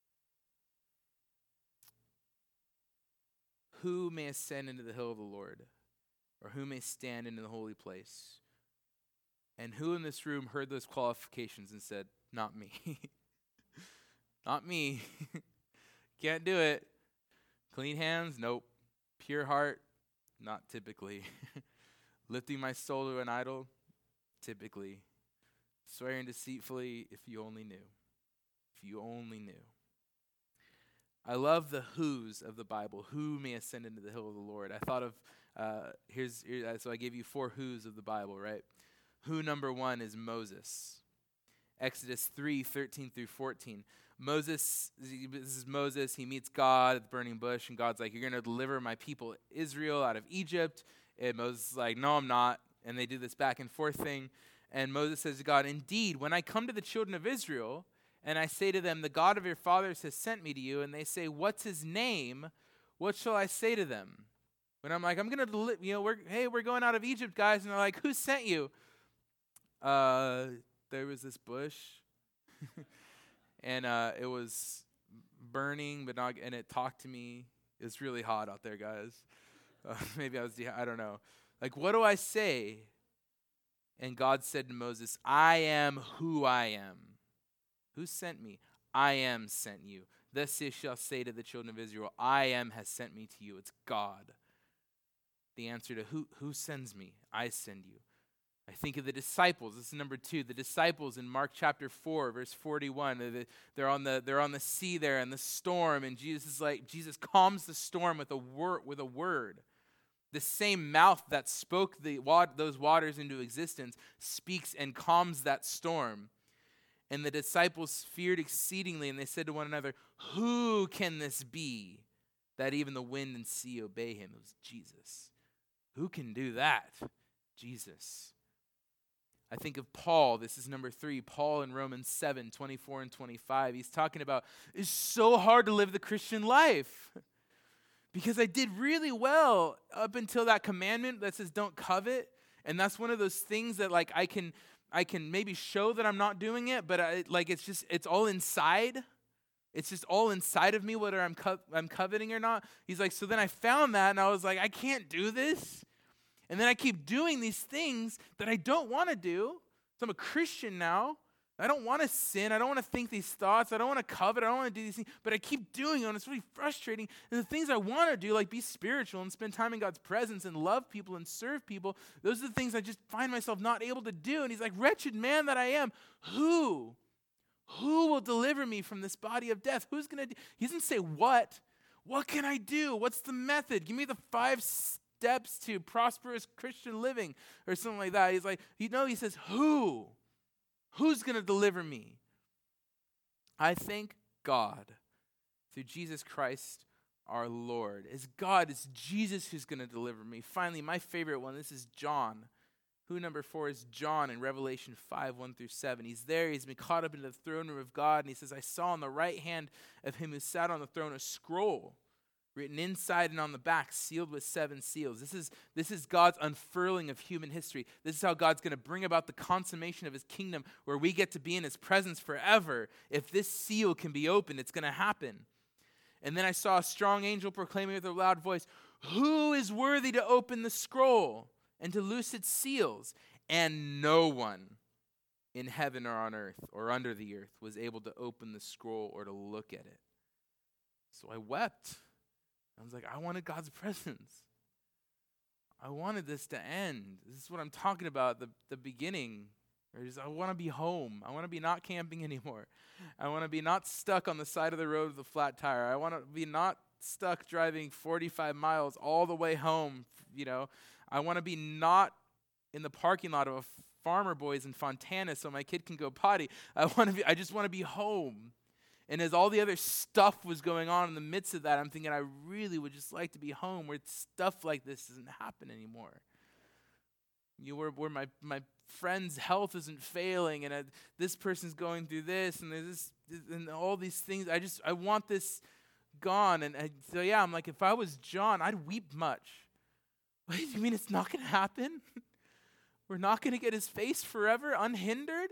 Who may ascend into the hill of the Lord? Or who may stand into the holy place? And who in this room heard those qualifications and said, not me. Not me. Can't do it. Clean hands? Nope. Pure heart? Not typically. Lifting my soul to an idol? Typically. Swearing deceitfully? If you only knew. If you only knew. I love the who's of the Bible. Who may ascend into the hill of the Lord? I thought of, so I gave you 4 who's of the Bible, right? Who number 1 is Moses. Exodus 3:13 through 14. This is Moses. He meets God at the burning bush, and God's like, you're going to deliver my people Israel out of Egypt. And Moses is like, no, I'm not. And they do this back and forth thing. And Moses says to God, indeed, when I come to the children of Israel, and I say to them, the God of your fathers has sent me to you, and they say, what's his name? What shall I say to them? When I'm like, I'm going to, we're going out of Egypt, guys. And they're like, who sent you? There was this bush, and it was burning, but not, and it talked to me. It was really hot out there, guys. Maybe I was, I don't know. Like, what do I say? And God said to Moses, I am who I am. Who sent me? I am sent you. Thus you shall say to the children of Israel, I am has sent me to you. It's God. The answer to who sends me? I send you. I think of the disciples. This is number 2. The disciples in Mark chapter 4, verse 41. They're on the sea there in the storm, and Jesus calms the storm with a word. The same mouth that spoke those waters into existence speaks and calms that storm. And the disciples feared exceedingly, and they said to one another, who can this be that even the wind and sea obey him? It was Jesus. Who can do that? Jesus. I think of Paul. This is number 3. Paul in Romans 7:24 and 25. He's talking about, it's so hard to live the Christian life because I did really well up until that commandment that says don't covet. And that's one of those things that like I can maybe show that I'm not doing it, but it's all inside. It's just all inside of me whether I'm coveting or not. He's like, so then I found that and I was like, I can't do this. And then I keep doing these things that I don't want to do. So I'm a Christian now. I don't want to sin. I don't want to think these thoughts. I don't want to covet. I don't want to do these things. But I keep doing them. It's really frustrating. And the things I want to do, like be spiritual and spend time in God's presence and love people and serve people, those are the things I just find myself not able to do. And he's like, wretched man that I am, who will deliver me from this body of death? Who's going to do? He doesn't say what. What can I do? What's the method? Give me the 5 steps to prosperous Christian living or something like that. He's like, he says, who? Who's going to deliver me? I thank God through Jesus Christ our Lord. It's Jesus who's going to deliver me. Finally, my favorite one, this is John. Who number 4 is John in Revelation 5:1-7. He's there. He's been caught up into the throne room of God. And he says, I saw on the right hand of him who sat on the throne a scroll written inside and on the back, sealed with 7 seals. This is God's unfurling of human history. This is how God's going to bring about the consummation of his kingdom where we get to be in his presence forever. If this seal can be opened, it's going to happen. And then I saw a strong angel proclaiming with a loud voice, who is worthy to open the scroll and to loose its seals? And no one in heaven or on earth or under the earth was able to open the scroll or to look at it. So I wept. I was like, I wanted God's presence. I wanted this to end. This is what I'm talking about at the beginning. I want to be home. I want to be not camping anymore. I want to be not stuck on the side of the road with a flat tire. I want to be not stuck driving 45 miles all the way home. I want to be not in the parking lot of a Farmer Boys in Fontana so my kid can go potty. I just want to be home. And as all the other stuff was going on in the midst of that, I'm thinking I really would just like to be home where stuff like this doesn't happen anymore. Where my friend's health isn't failing, and this person's going through this, and there's this, and all these things. I want this gone. And so I'm like, if I was John, I'd weep much. What do you mean it's not going to happen? We're not going to get his face forever unhindered?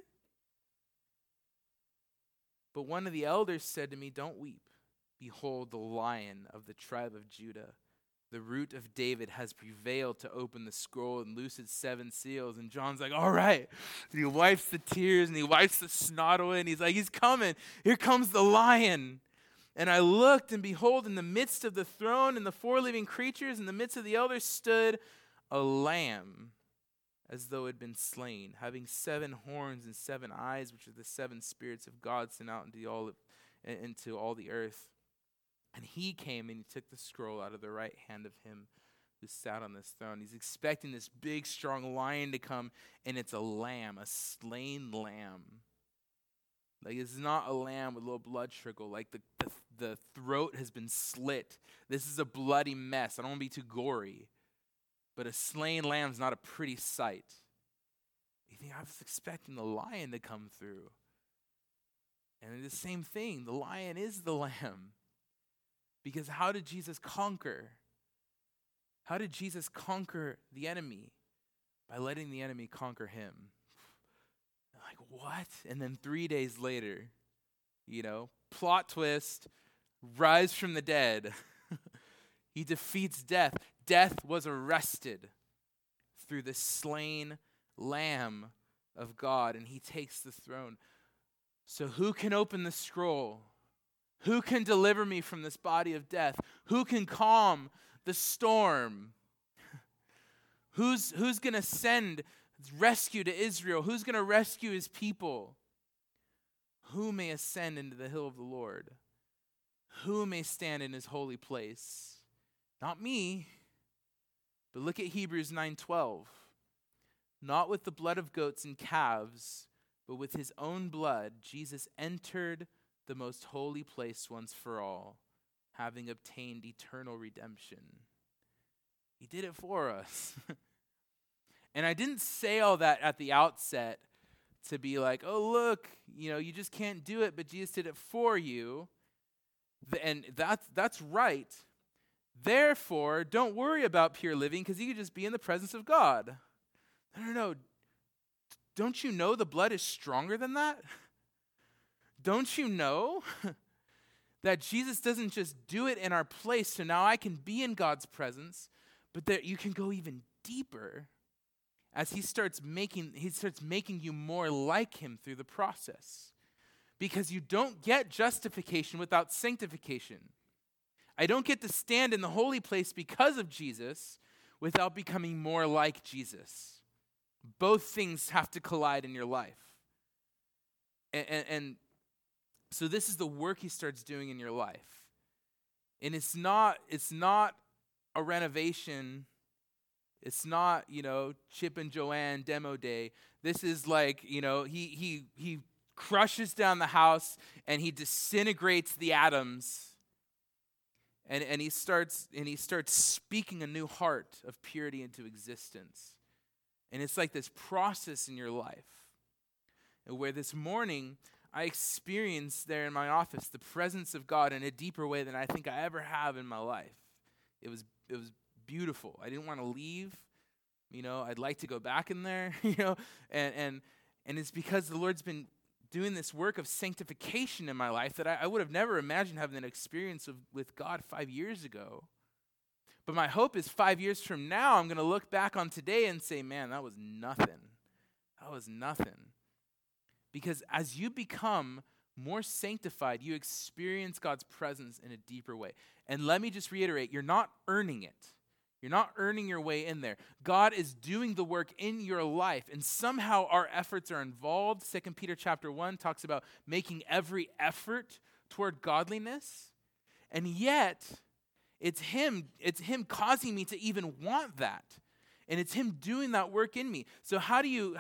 But one of the elders said to me, don't weep. Behold, the Lion of the tribe of Judah, the Root of David, has prevailed to open the scroll and loose its 7 seals. And John's like, all right. And he wipes the tears and he wipes the snot away. And he's like, he's coming. Here comes the Lion. And I looked, and behold, in the midst of the throne and the 4 living creatures, in the midst of the elders, stood a lamb, as though it had been slain, having 7 horns and 7 eyes, which are the 7 spirits of God sent out into all the earth. And he came and he took the scroll out of the right hand of him who sat on this throne. He's expecting this big, strong lion to come, and it's a lamb, a slain lamb. Like, it's not a lamb with a little blood trickle. Like, the throat has been slit. This is a bloody mess. I don't want to be too gory. But a slain lamb is not a pretty sight. You think, I was expecting the lion to come through. And the same thing, the lion is the lamb. Because how did Jesus conquer? How did Jesus conquer the enemy? By letting the enemy conquer him. Like, what? And then 3 days later, plot twist, rise from the dead. He defeats death. Death was arrested through the slain Lamb of God, and he takes the throne. So who can open the scroll? Who can deliver me from this body of death? Who can calm the storm? Who's going to send rescue to Israel? Who's going to rescue his people? Who may ascend into the hill of the Lord? Who may stand in his holy place? Not me. But look at Hebrews 9:12. Not with the blood of goats and calves, but with his own blood, Jesus entered the most holy place once for all, having obtained eternal redemption. He did it for us. And I didn't say all that at the outset to be like, oh, look, you just can't do it, but Jesus did it for you. And that's right. Therefore, don't worry about pure living, because you could just be in the presence of God. No. Don't you know the blood is stronger than that? Don't you know that Jesus doesn't just do it in our place, so now I can be in God's presence, but that you can go even deeper as he starts making you more like him through the process. Because you don't get justification without sanctification. I don't get to stand in the holy place because of Jesus without becoming more like Jesus. Both things have to collide in your life. And so this is the work he starts doing in your life. And it's not a renovation. It's not, Chip and Joanne demo day. This is like, he crushes down the house and he disintegrates the atoms. And he starts speaking a new heart of purity into existence. And it's like this process in your life. Where this morning I experienced there in my office the presence of God in a deeper way than I think I ever have in my life. It was beautiful. I didn't want to leave. I'd like to go back in there, and it's because the Lord's been doing this work of sanctification in my life that I would have never imagined having an experience with God 5 years ago. But my hope is 5 years from now, I'm going to look back on today and say, man, that was nothing. That was nothing. Because as you become more sanctified, you experience God's presence in a deeper way. And let me just reiterate, you're not earning it. You're not earning your way in there. God is doing the work in your life, and somehow our efforts are involved. 2 Peter chapter 1 talks about making every effort toward godliness. And yet, it's him causing me to even want that. And it's him doing that work in me. So how do you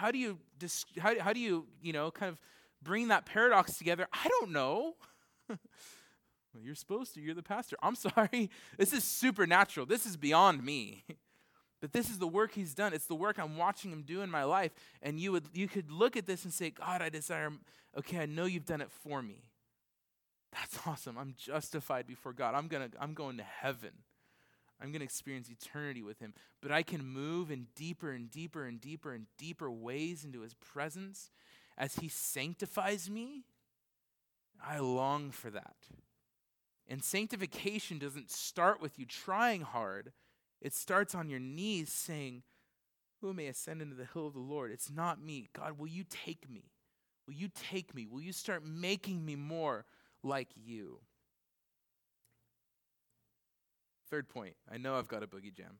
kind of bring that paradox together? I don't know. Well, you're supposed to. You're the pastor. I'm sorry. This is supernatural. This is beyond me. But this is the work he's done. It's the work I'm watching him do in my life. And you could look at this and say, God, I desire, okay, I know you've done it for me. That's awesome. I'm justified before God. I'm going to heaven. I'm going to experience eternity with him. But I can move in deeper and deeper and deeper and deeper ways into his presence as he sanctifies me. I long for that. And sanctification doesn't start with you trying hard. It starts on your knees saying, who may ascend into the hill of the Lord? It's not me. God, will you take me? Will you take me? Will you start making me more like you? Third point. I know I've got a boogie jam.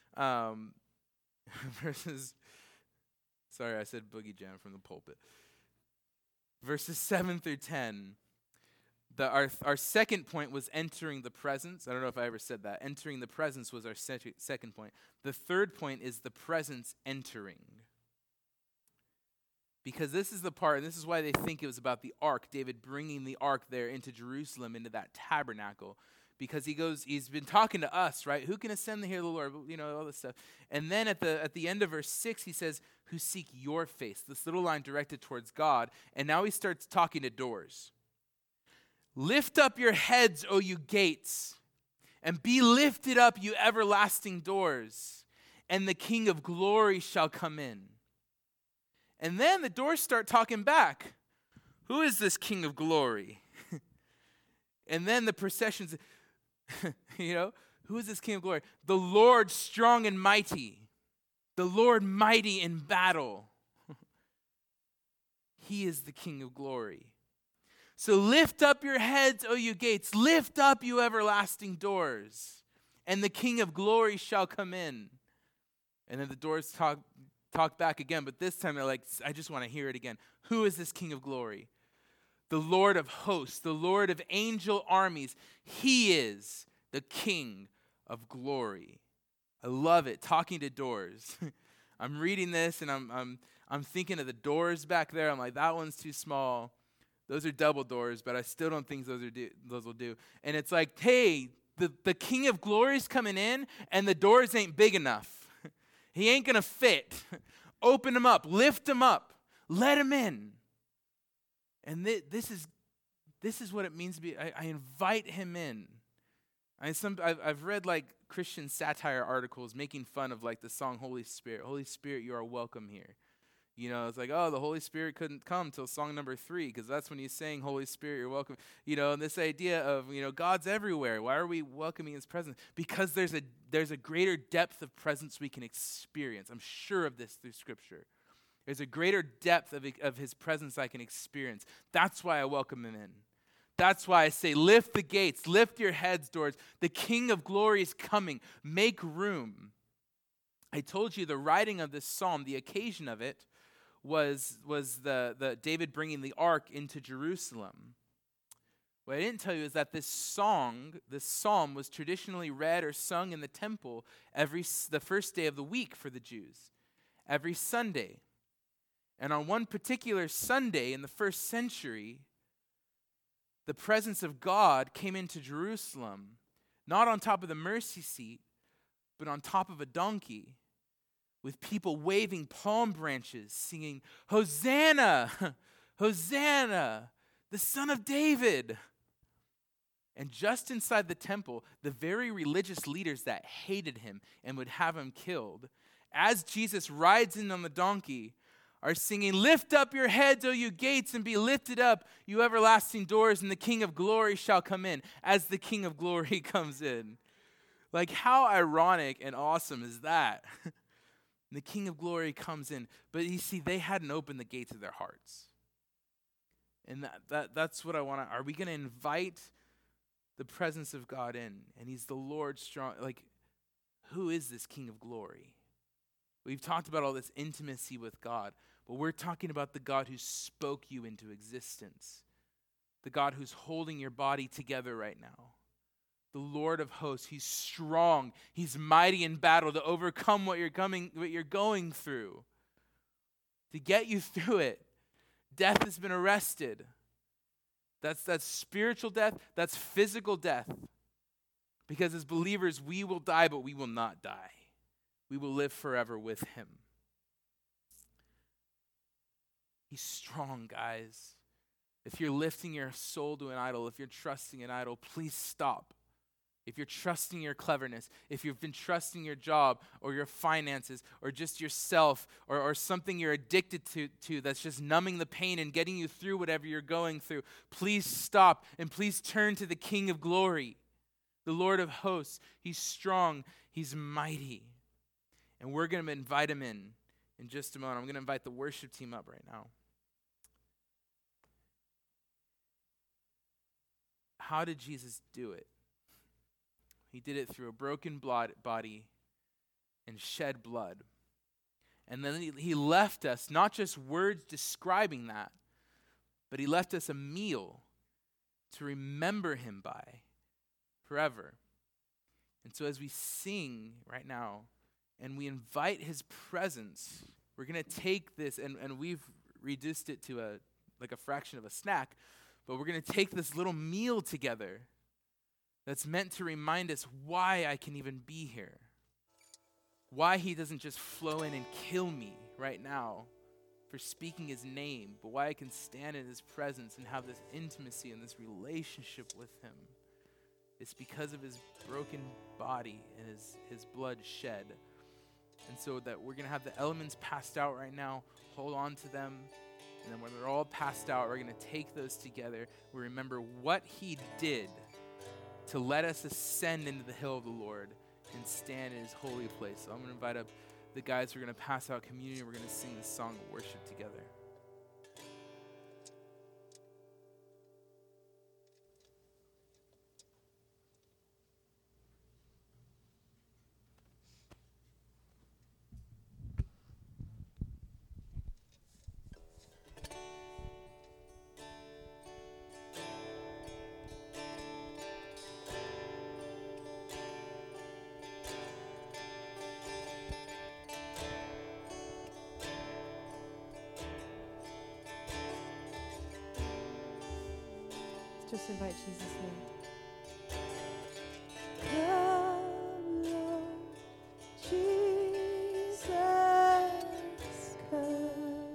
Sorry, I said boogie jam from the pulpit. Verses 7 through 10. Our second point was entering the presence. I don't know if I ever said that. Entering the presence was our second point. The third point is the presence entering. Because this is the part, and this is why they think it was about the ark, David bringing the ark there into Jerusalem, into that tabernacle. Because he's been talking to us, right? Who can ascend the hill of the Lord? You know, all this stuff. And then at the end of verse 6, he says, who seek your face. This little line directed towards God. And now he starts talking to doors. Lift up your heads, O you gates, and be lifted up, you everlasting doors, and the King of glory shall come in. And then the doors start talking back. Who is this King of glory? And then the processions, who is this King of glory? The Lord strong and mighty, the Lord mighty in battle. He is the King of glory. So lift up your heads, O you gates. Lift up, you everlasting doors. And the King of glory shall come in. And then the doors talk back again. But this time they're like, I just want to hear it again. Who is this King of glory? The Lord of hosts, the Lord of angel armies. He is the King of glory. I love it. Talking to doors. I'm reading this and I'm thinking of the doors back there. I'm like, that one's too small. Those are double doors, but I still don't think those will do. And it's like, hey, the King of Glory is coming in, and the doors ain't big enough. He ain't going to fit. Open them up. Lift them up. Let him in. And this is what it means to be. I invite him in. I've read like Christian satire articles making fun of like the song Holy Spirit. Holy Spirit, you are welcome here. You know, it's like, oh, the Holy Spirit couldn't come till song number 3 because that's when he's saying, Holy Spirit, you're welcome. You know, and this idea of, God's everywhere. Why are we welcoming his presence? Because there's a greater depth of presence we can experience. I'm sure of this through Scripture. There's a greater depth of his presence I can experience. That's why I welcome him in. That's why I say, lift the gates, lift your heads, doors. The King of glory is coming. Make room. I told you the writing of this psalm, the occasion of it, was the David bringing the ark into Jerusalem. What I didn't tell you is that this psalm was traditionally read or sung in the temple the first day of the week for the Jews, every Sunday. And on one particular Sunday in the first century, the presence of God came into Jerusalem, not on top of the mercy seat, but on top of a donkey, with people waving palm branches, singing, Hosanna, Hosanna, the Son of David. And just inside the temple, the very religious leaders that hated him and would have him killed, as Jesus rides in on the donkey, are singing, lift up your heads, O you gates, and be lifted up, you everlasting doors, and the King of glory shall come in, as the King of glory comes in. Like, how ironic and awesome is that? The King of glory comes in. But you see, they hadn't opened the gates of their hearts. And that's what I want to, are we going to invite the presence of God in? And he's the Lord strong. Like, who is this King of glory? We've talked about all this intimacy with God, but we're talking about the God who spoke you into existence. The God who's holding your body together right now. The Lord of hosts. He's strong. He's mighty in battle to overcome what you're going through. To get you through it. Death has been arrested. That's spiritual death. That's physical death. Because as believers, we will die, but we will not die. We will live forever with him. He's strong, guys. If you're lifting your soul to an idol, if you're trusting an idol, please stop. If you're trusting your cleverness, if you've been trusting your job or your finances or just yourself or something you're addicted to that's just numbing the pain and getting you through whatever you're going through, please stop and please turn to the King of glory, the Lord of hosts. He's strong. He's mighty. And we're going to invite him in just a moment. I'm going to invite the worship team up right now. How did Jesus do it? He did it through a broken body and shed blood. And then he left us not just words describing that, but he left us a meal to remember him by forever. And so as we sing right now and we invite his presence, we're going to take this, and we've reduced it to a fraction of a snack, but we're going to take this little meal together that's meant to remind us why I can even be here. Why he doesn't just flow in and kill me right now for speaking his name, but why I can stand in his presence and have this intimacy and this relationship with him. It's because of his broken body and his blood shed. And so that we're going to have the elements passed out right now. Hold on to them. And then when they're all passed out, we're going to take those together. We remember what he did to let us ascend into the hill of the Lord and stand in his holy place. So I'm going to invite up the guys who are going to pass out communion. We're going to sing this song of worship together. Just invite Jesus in. Come, Lord Jesus, come.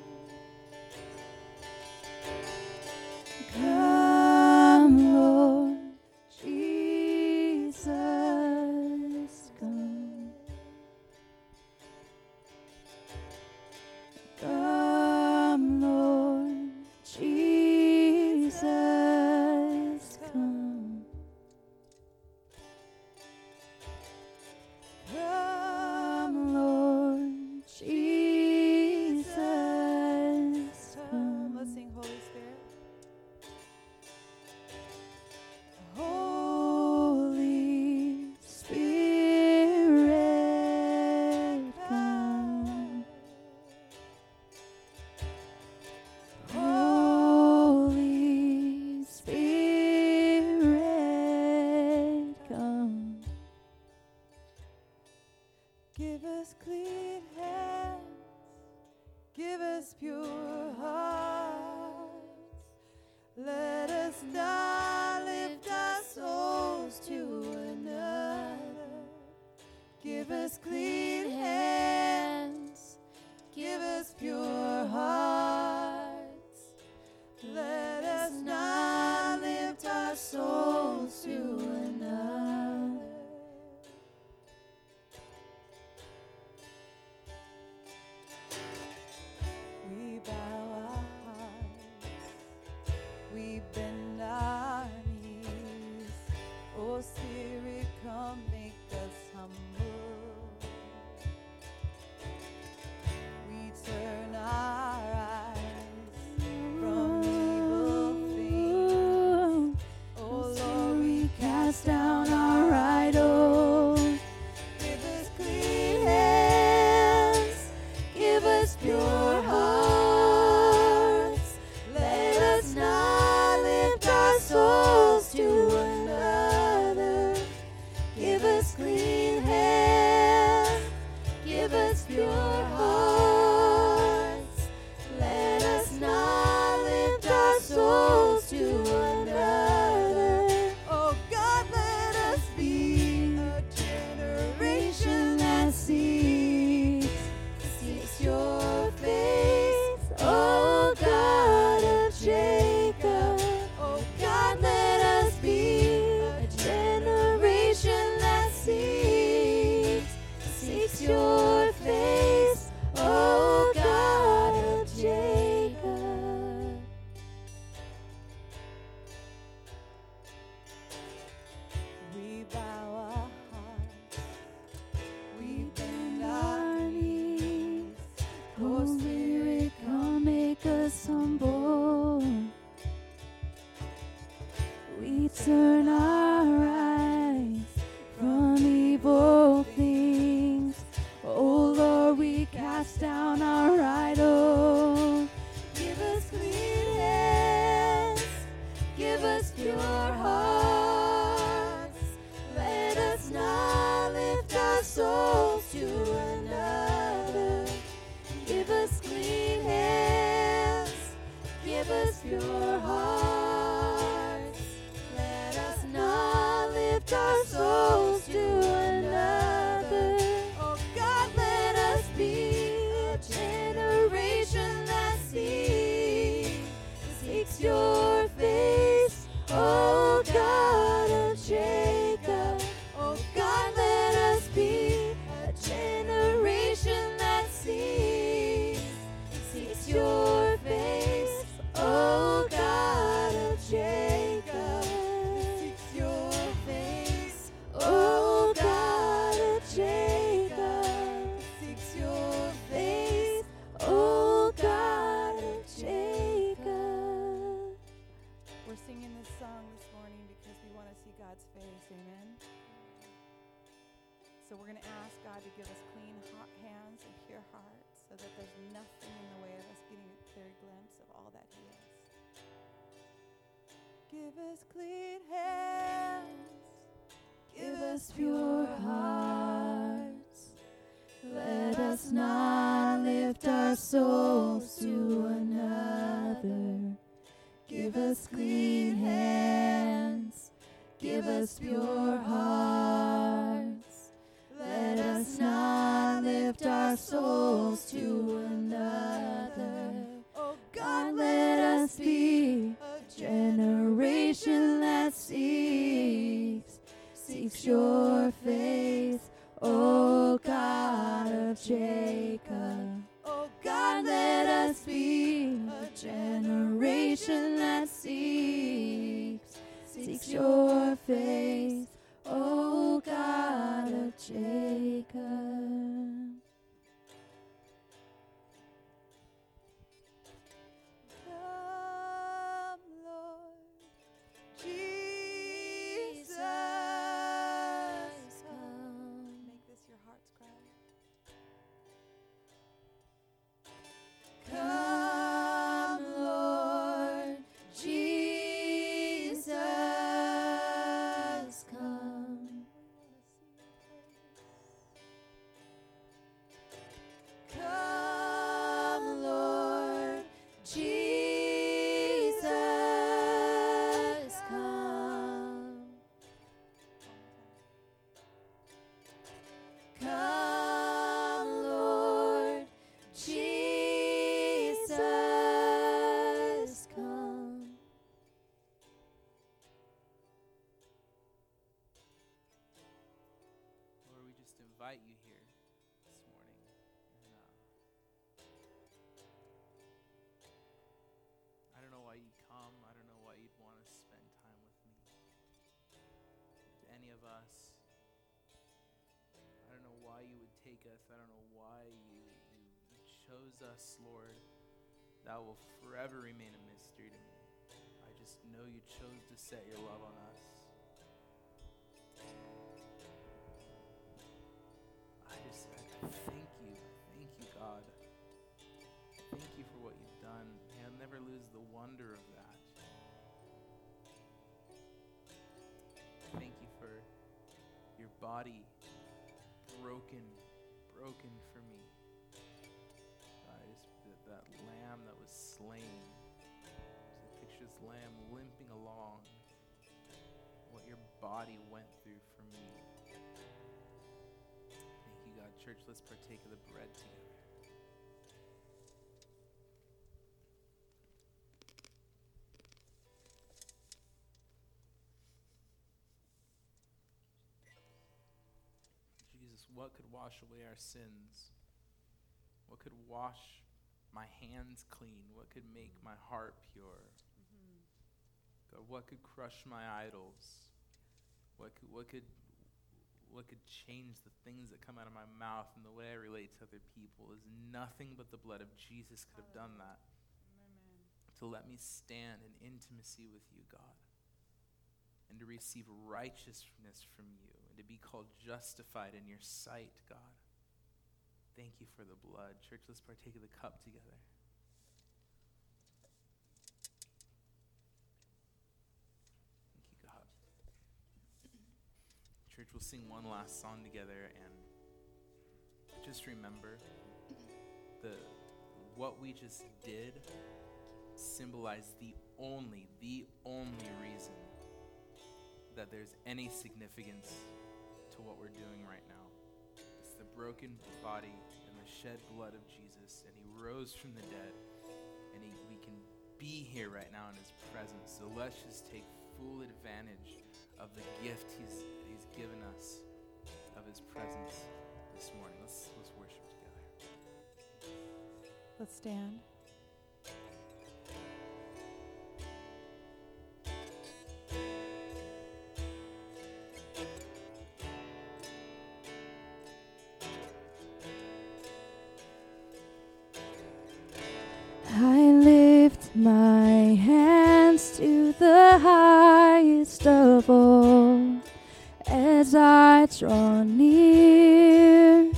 Come, Lord Jesus, come. Come, Lord Jesus, come. Come, Lord Jesus, come. Let's sing Holy Spirit. Holy Spirit, come. Holy Spirit, come. Give us clean hands, give us pure hearts. Let us not lift our souls to another. Give us clean hands, give us pure hearts. Let us not lift our souls to another. We bow our hearts, we bend our knees. Oh, Spirit, come make us humble. We turn our eyes from Turn our eyes from evil things. Oh Lord, we cast down our idols. Give us clean hands, give us pure hearts. Let us not lift our souls to another. Give us clean hands, give us pure hearts. Let us not lift our souls to another. Oh God, let us be a generation that seeks your face. Oh God of Jacob. Oh God, let us be a generation that seeks your face. Oh God of Jacob, seeks your face. Oh God of Jacob, seeks your face. Oh God of Jacob. We're singing this song this morning because we want to see God's face. Amen. So we're going to ask God to give us clean hands and pure hearts so that there's nothing in the way of us getting a clear glimpse of all that He is. Give us clean hands, give us pure hearts. Let us not lift our souls to another. Give us clean hands, give us pure hearts. Let us not lift our souls to another. Oh God, let us be a generation that seeks your face. Oh God of Jacob. Oh God, let us be a generation that seeks your face. Oh God of Jacob. Come, Lord Jesus, come. Make this your heart's cry. Come, Lord Jesus, come. Come, Lord Jesus, come. Come, Lord Jesus, come. Lord, we just invite you here this morning. And, I don't know why you'd come. I don't know why you'd want to spend time with me. With any of us. I don't know why you would take us. I don't know why you chose us, Lord. That will forever remain a mystery to me. I just know you chose to set your love on us. I thank you, God. Thank you for what you've done. May I'll never lose the wonder of that. Thank you for your body broken for me. God, that lamb that was slain. So picture this lamb limping along. What your body went through for me. Thank you, God. Church, let's partake of the bread together. Jesus, what could wash away our sins? What could wash my hands clean? What could make my heart pure? God, what could crush my idols? What could change the things that come out of my mouth and the way I relate to other people? Is nothing but the blood of Jesus could have done that. Amen. To let me stand in intimacy with you, God. and to receive righteousness from you and to be called justified in your sight, God. Thank you for the blood. Church, let's partake of the cup together. Thank you, God. Church, we'll sing one last song together, and just remember what we just did symbolized the only reason that there's any significance to what we're doing right now. It's the broken body and the shed blood of Jesus, and he rose from the dead, and we can be here right now in his presence. So let's just take full advantage of the gift he's given us of his presence this morning. Let's worship together. Let's stand. I lift my hands to the highest of all as I draw near.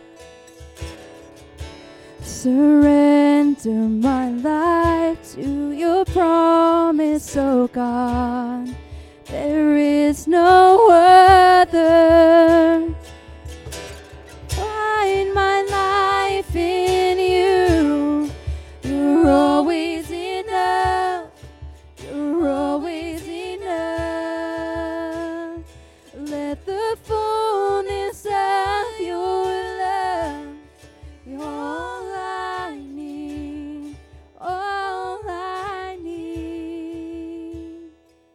Surrender my life to your promise, oh God. There is no other. Find my life in you. You're always enough. You're always enough. Let the fullness of your love be all I need, all I need.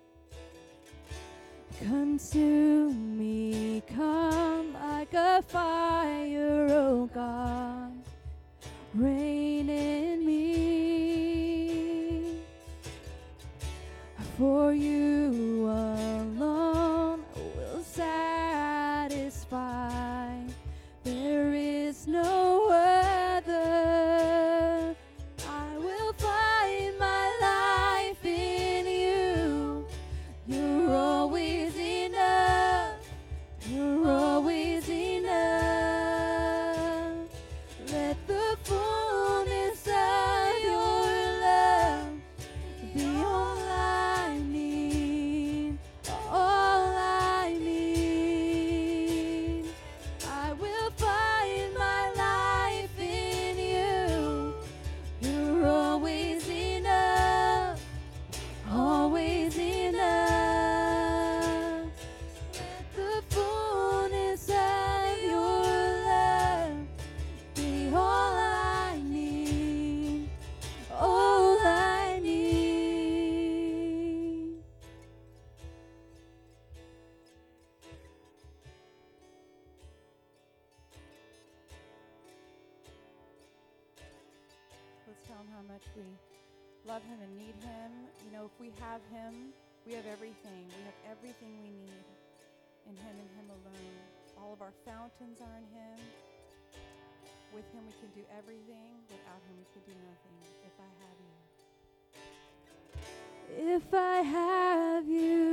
Consume me, come like a fire, oh God. Reign in me. For you alone will satisfy. There is no other. I will find my life in you. You're always enough. You're always enough. Let the fullness of your love be all I need, all I need. I will find my life in you. You're always enough, always enough. Let the fullness of your love be all I need, all I need. Let's tell him how much we love him and need him. You know, if we have him, we have everything. We have everything we need in him and him alone. All of our fountains are in him. With him we can do everything. Without him we could do nothing. If I have you. If I have you.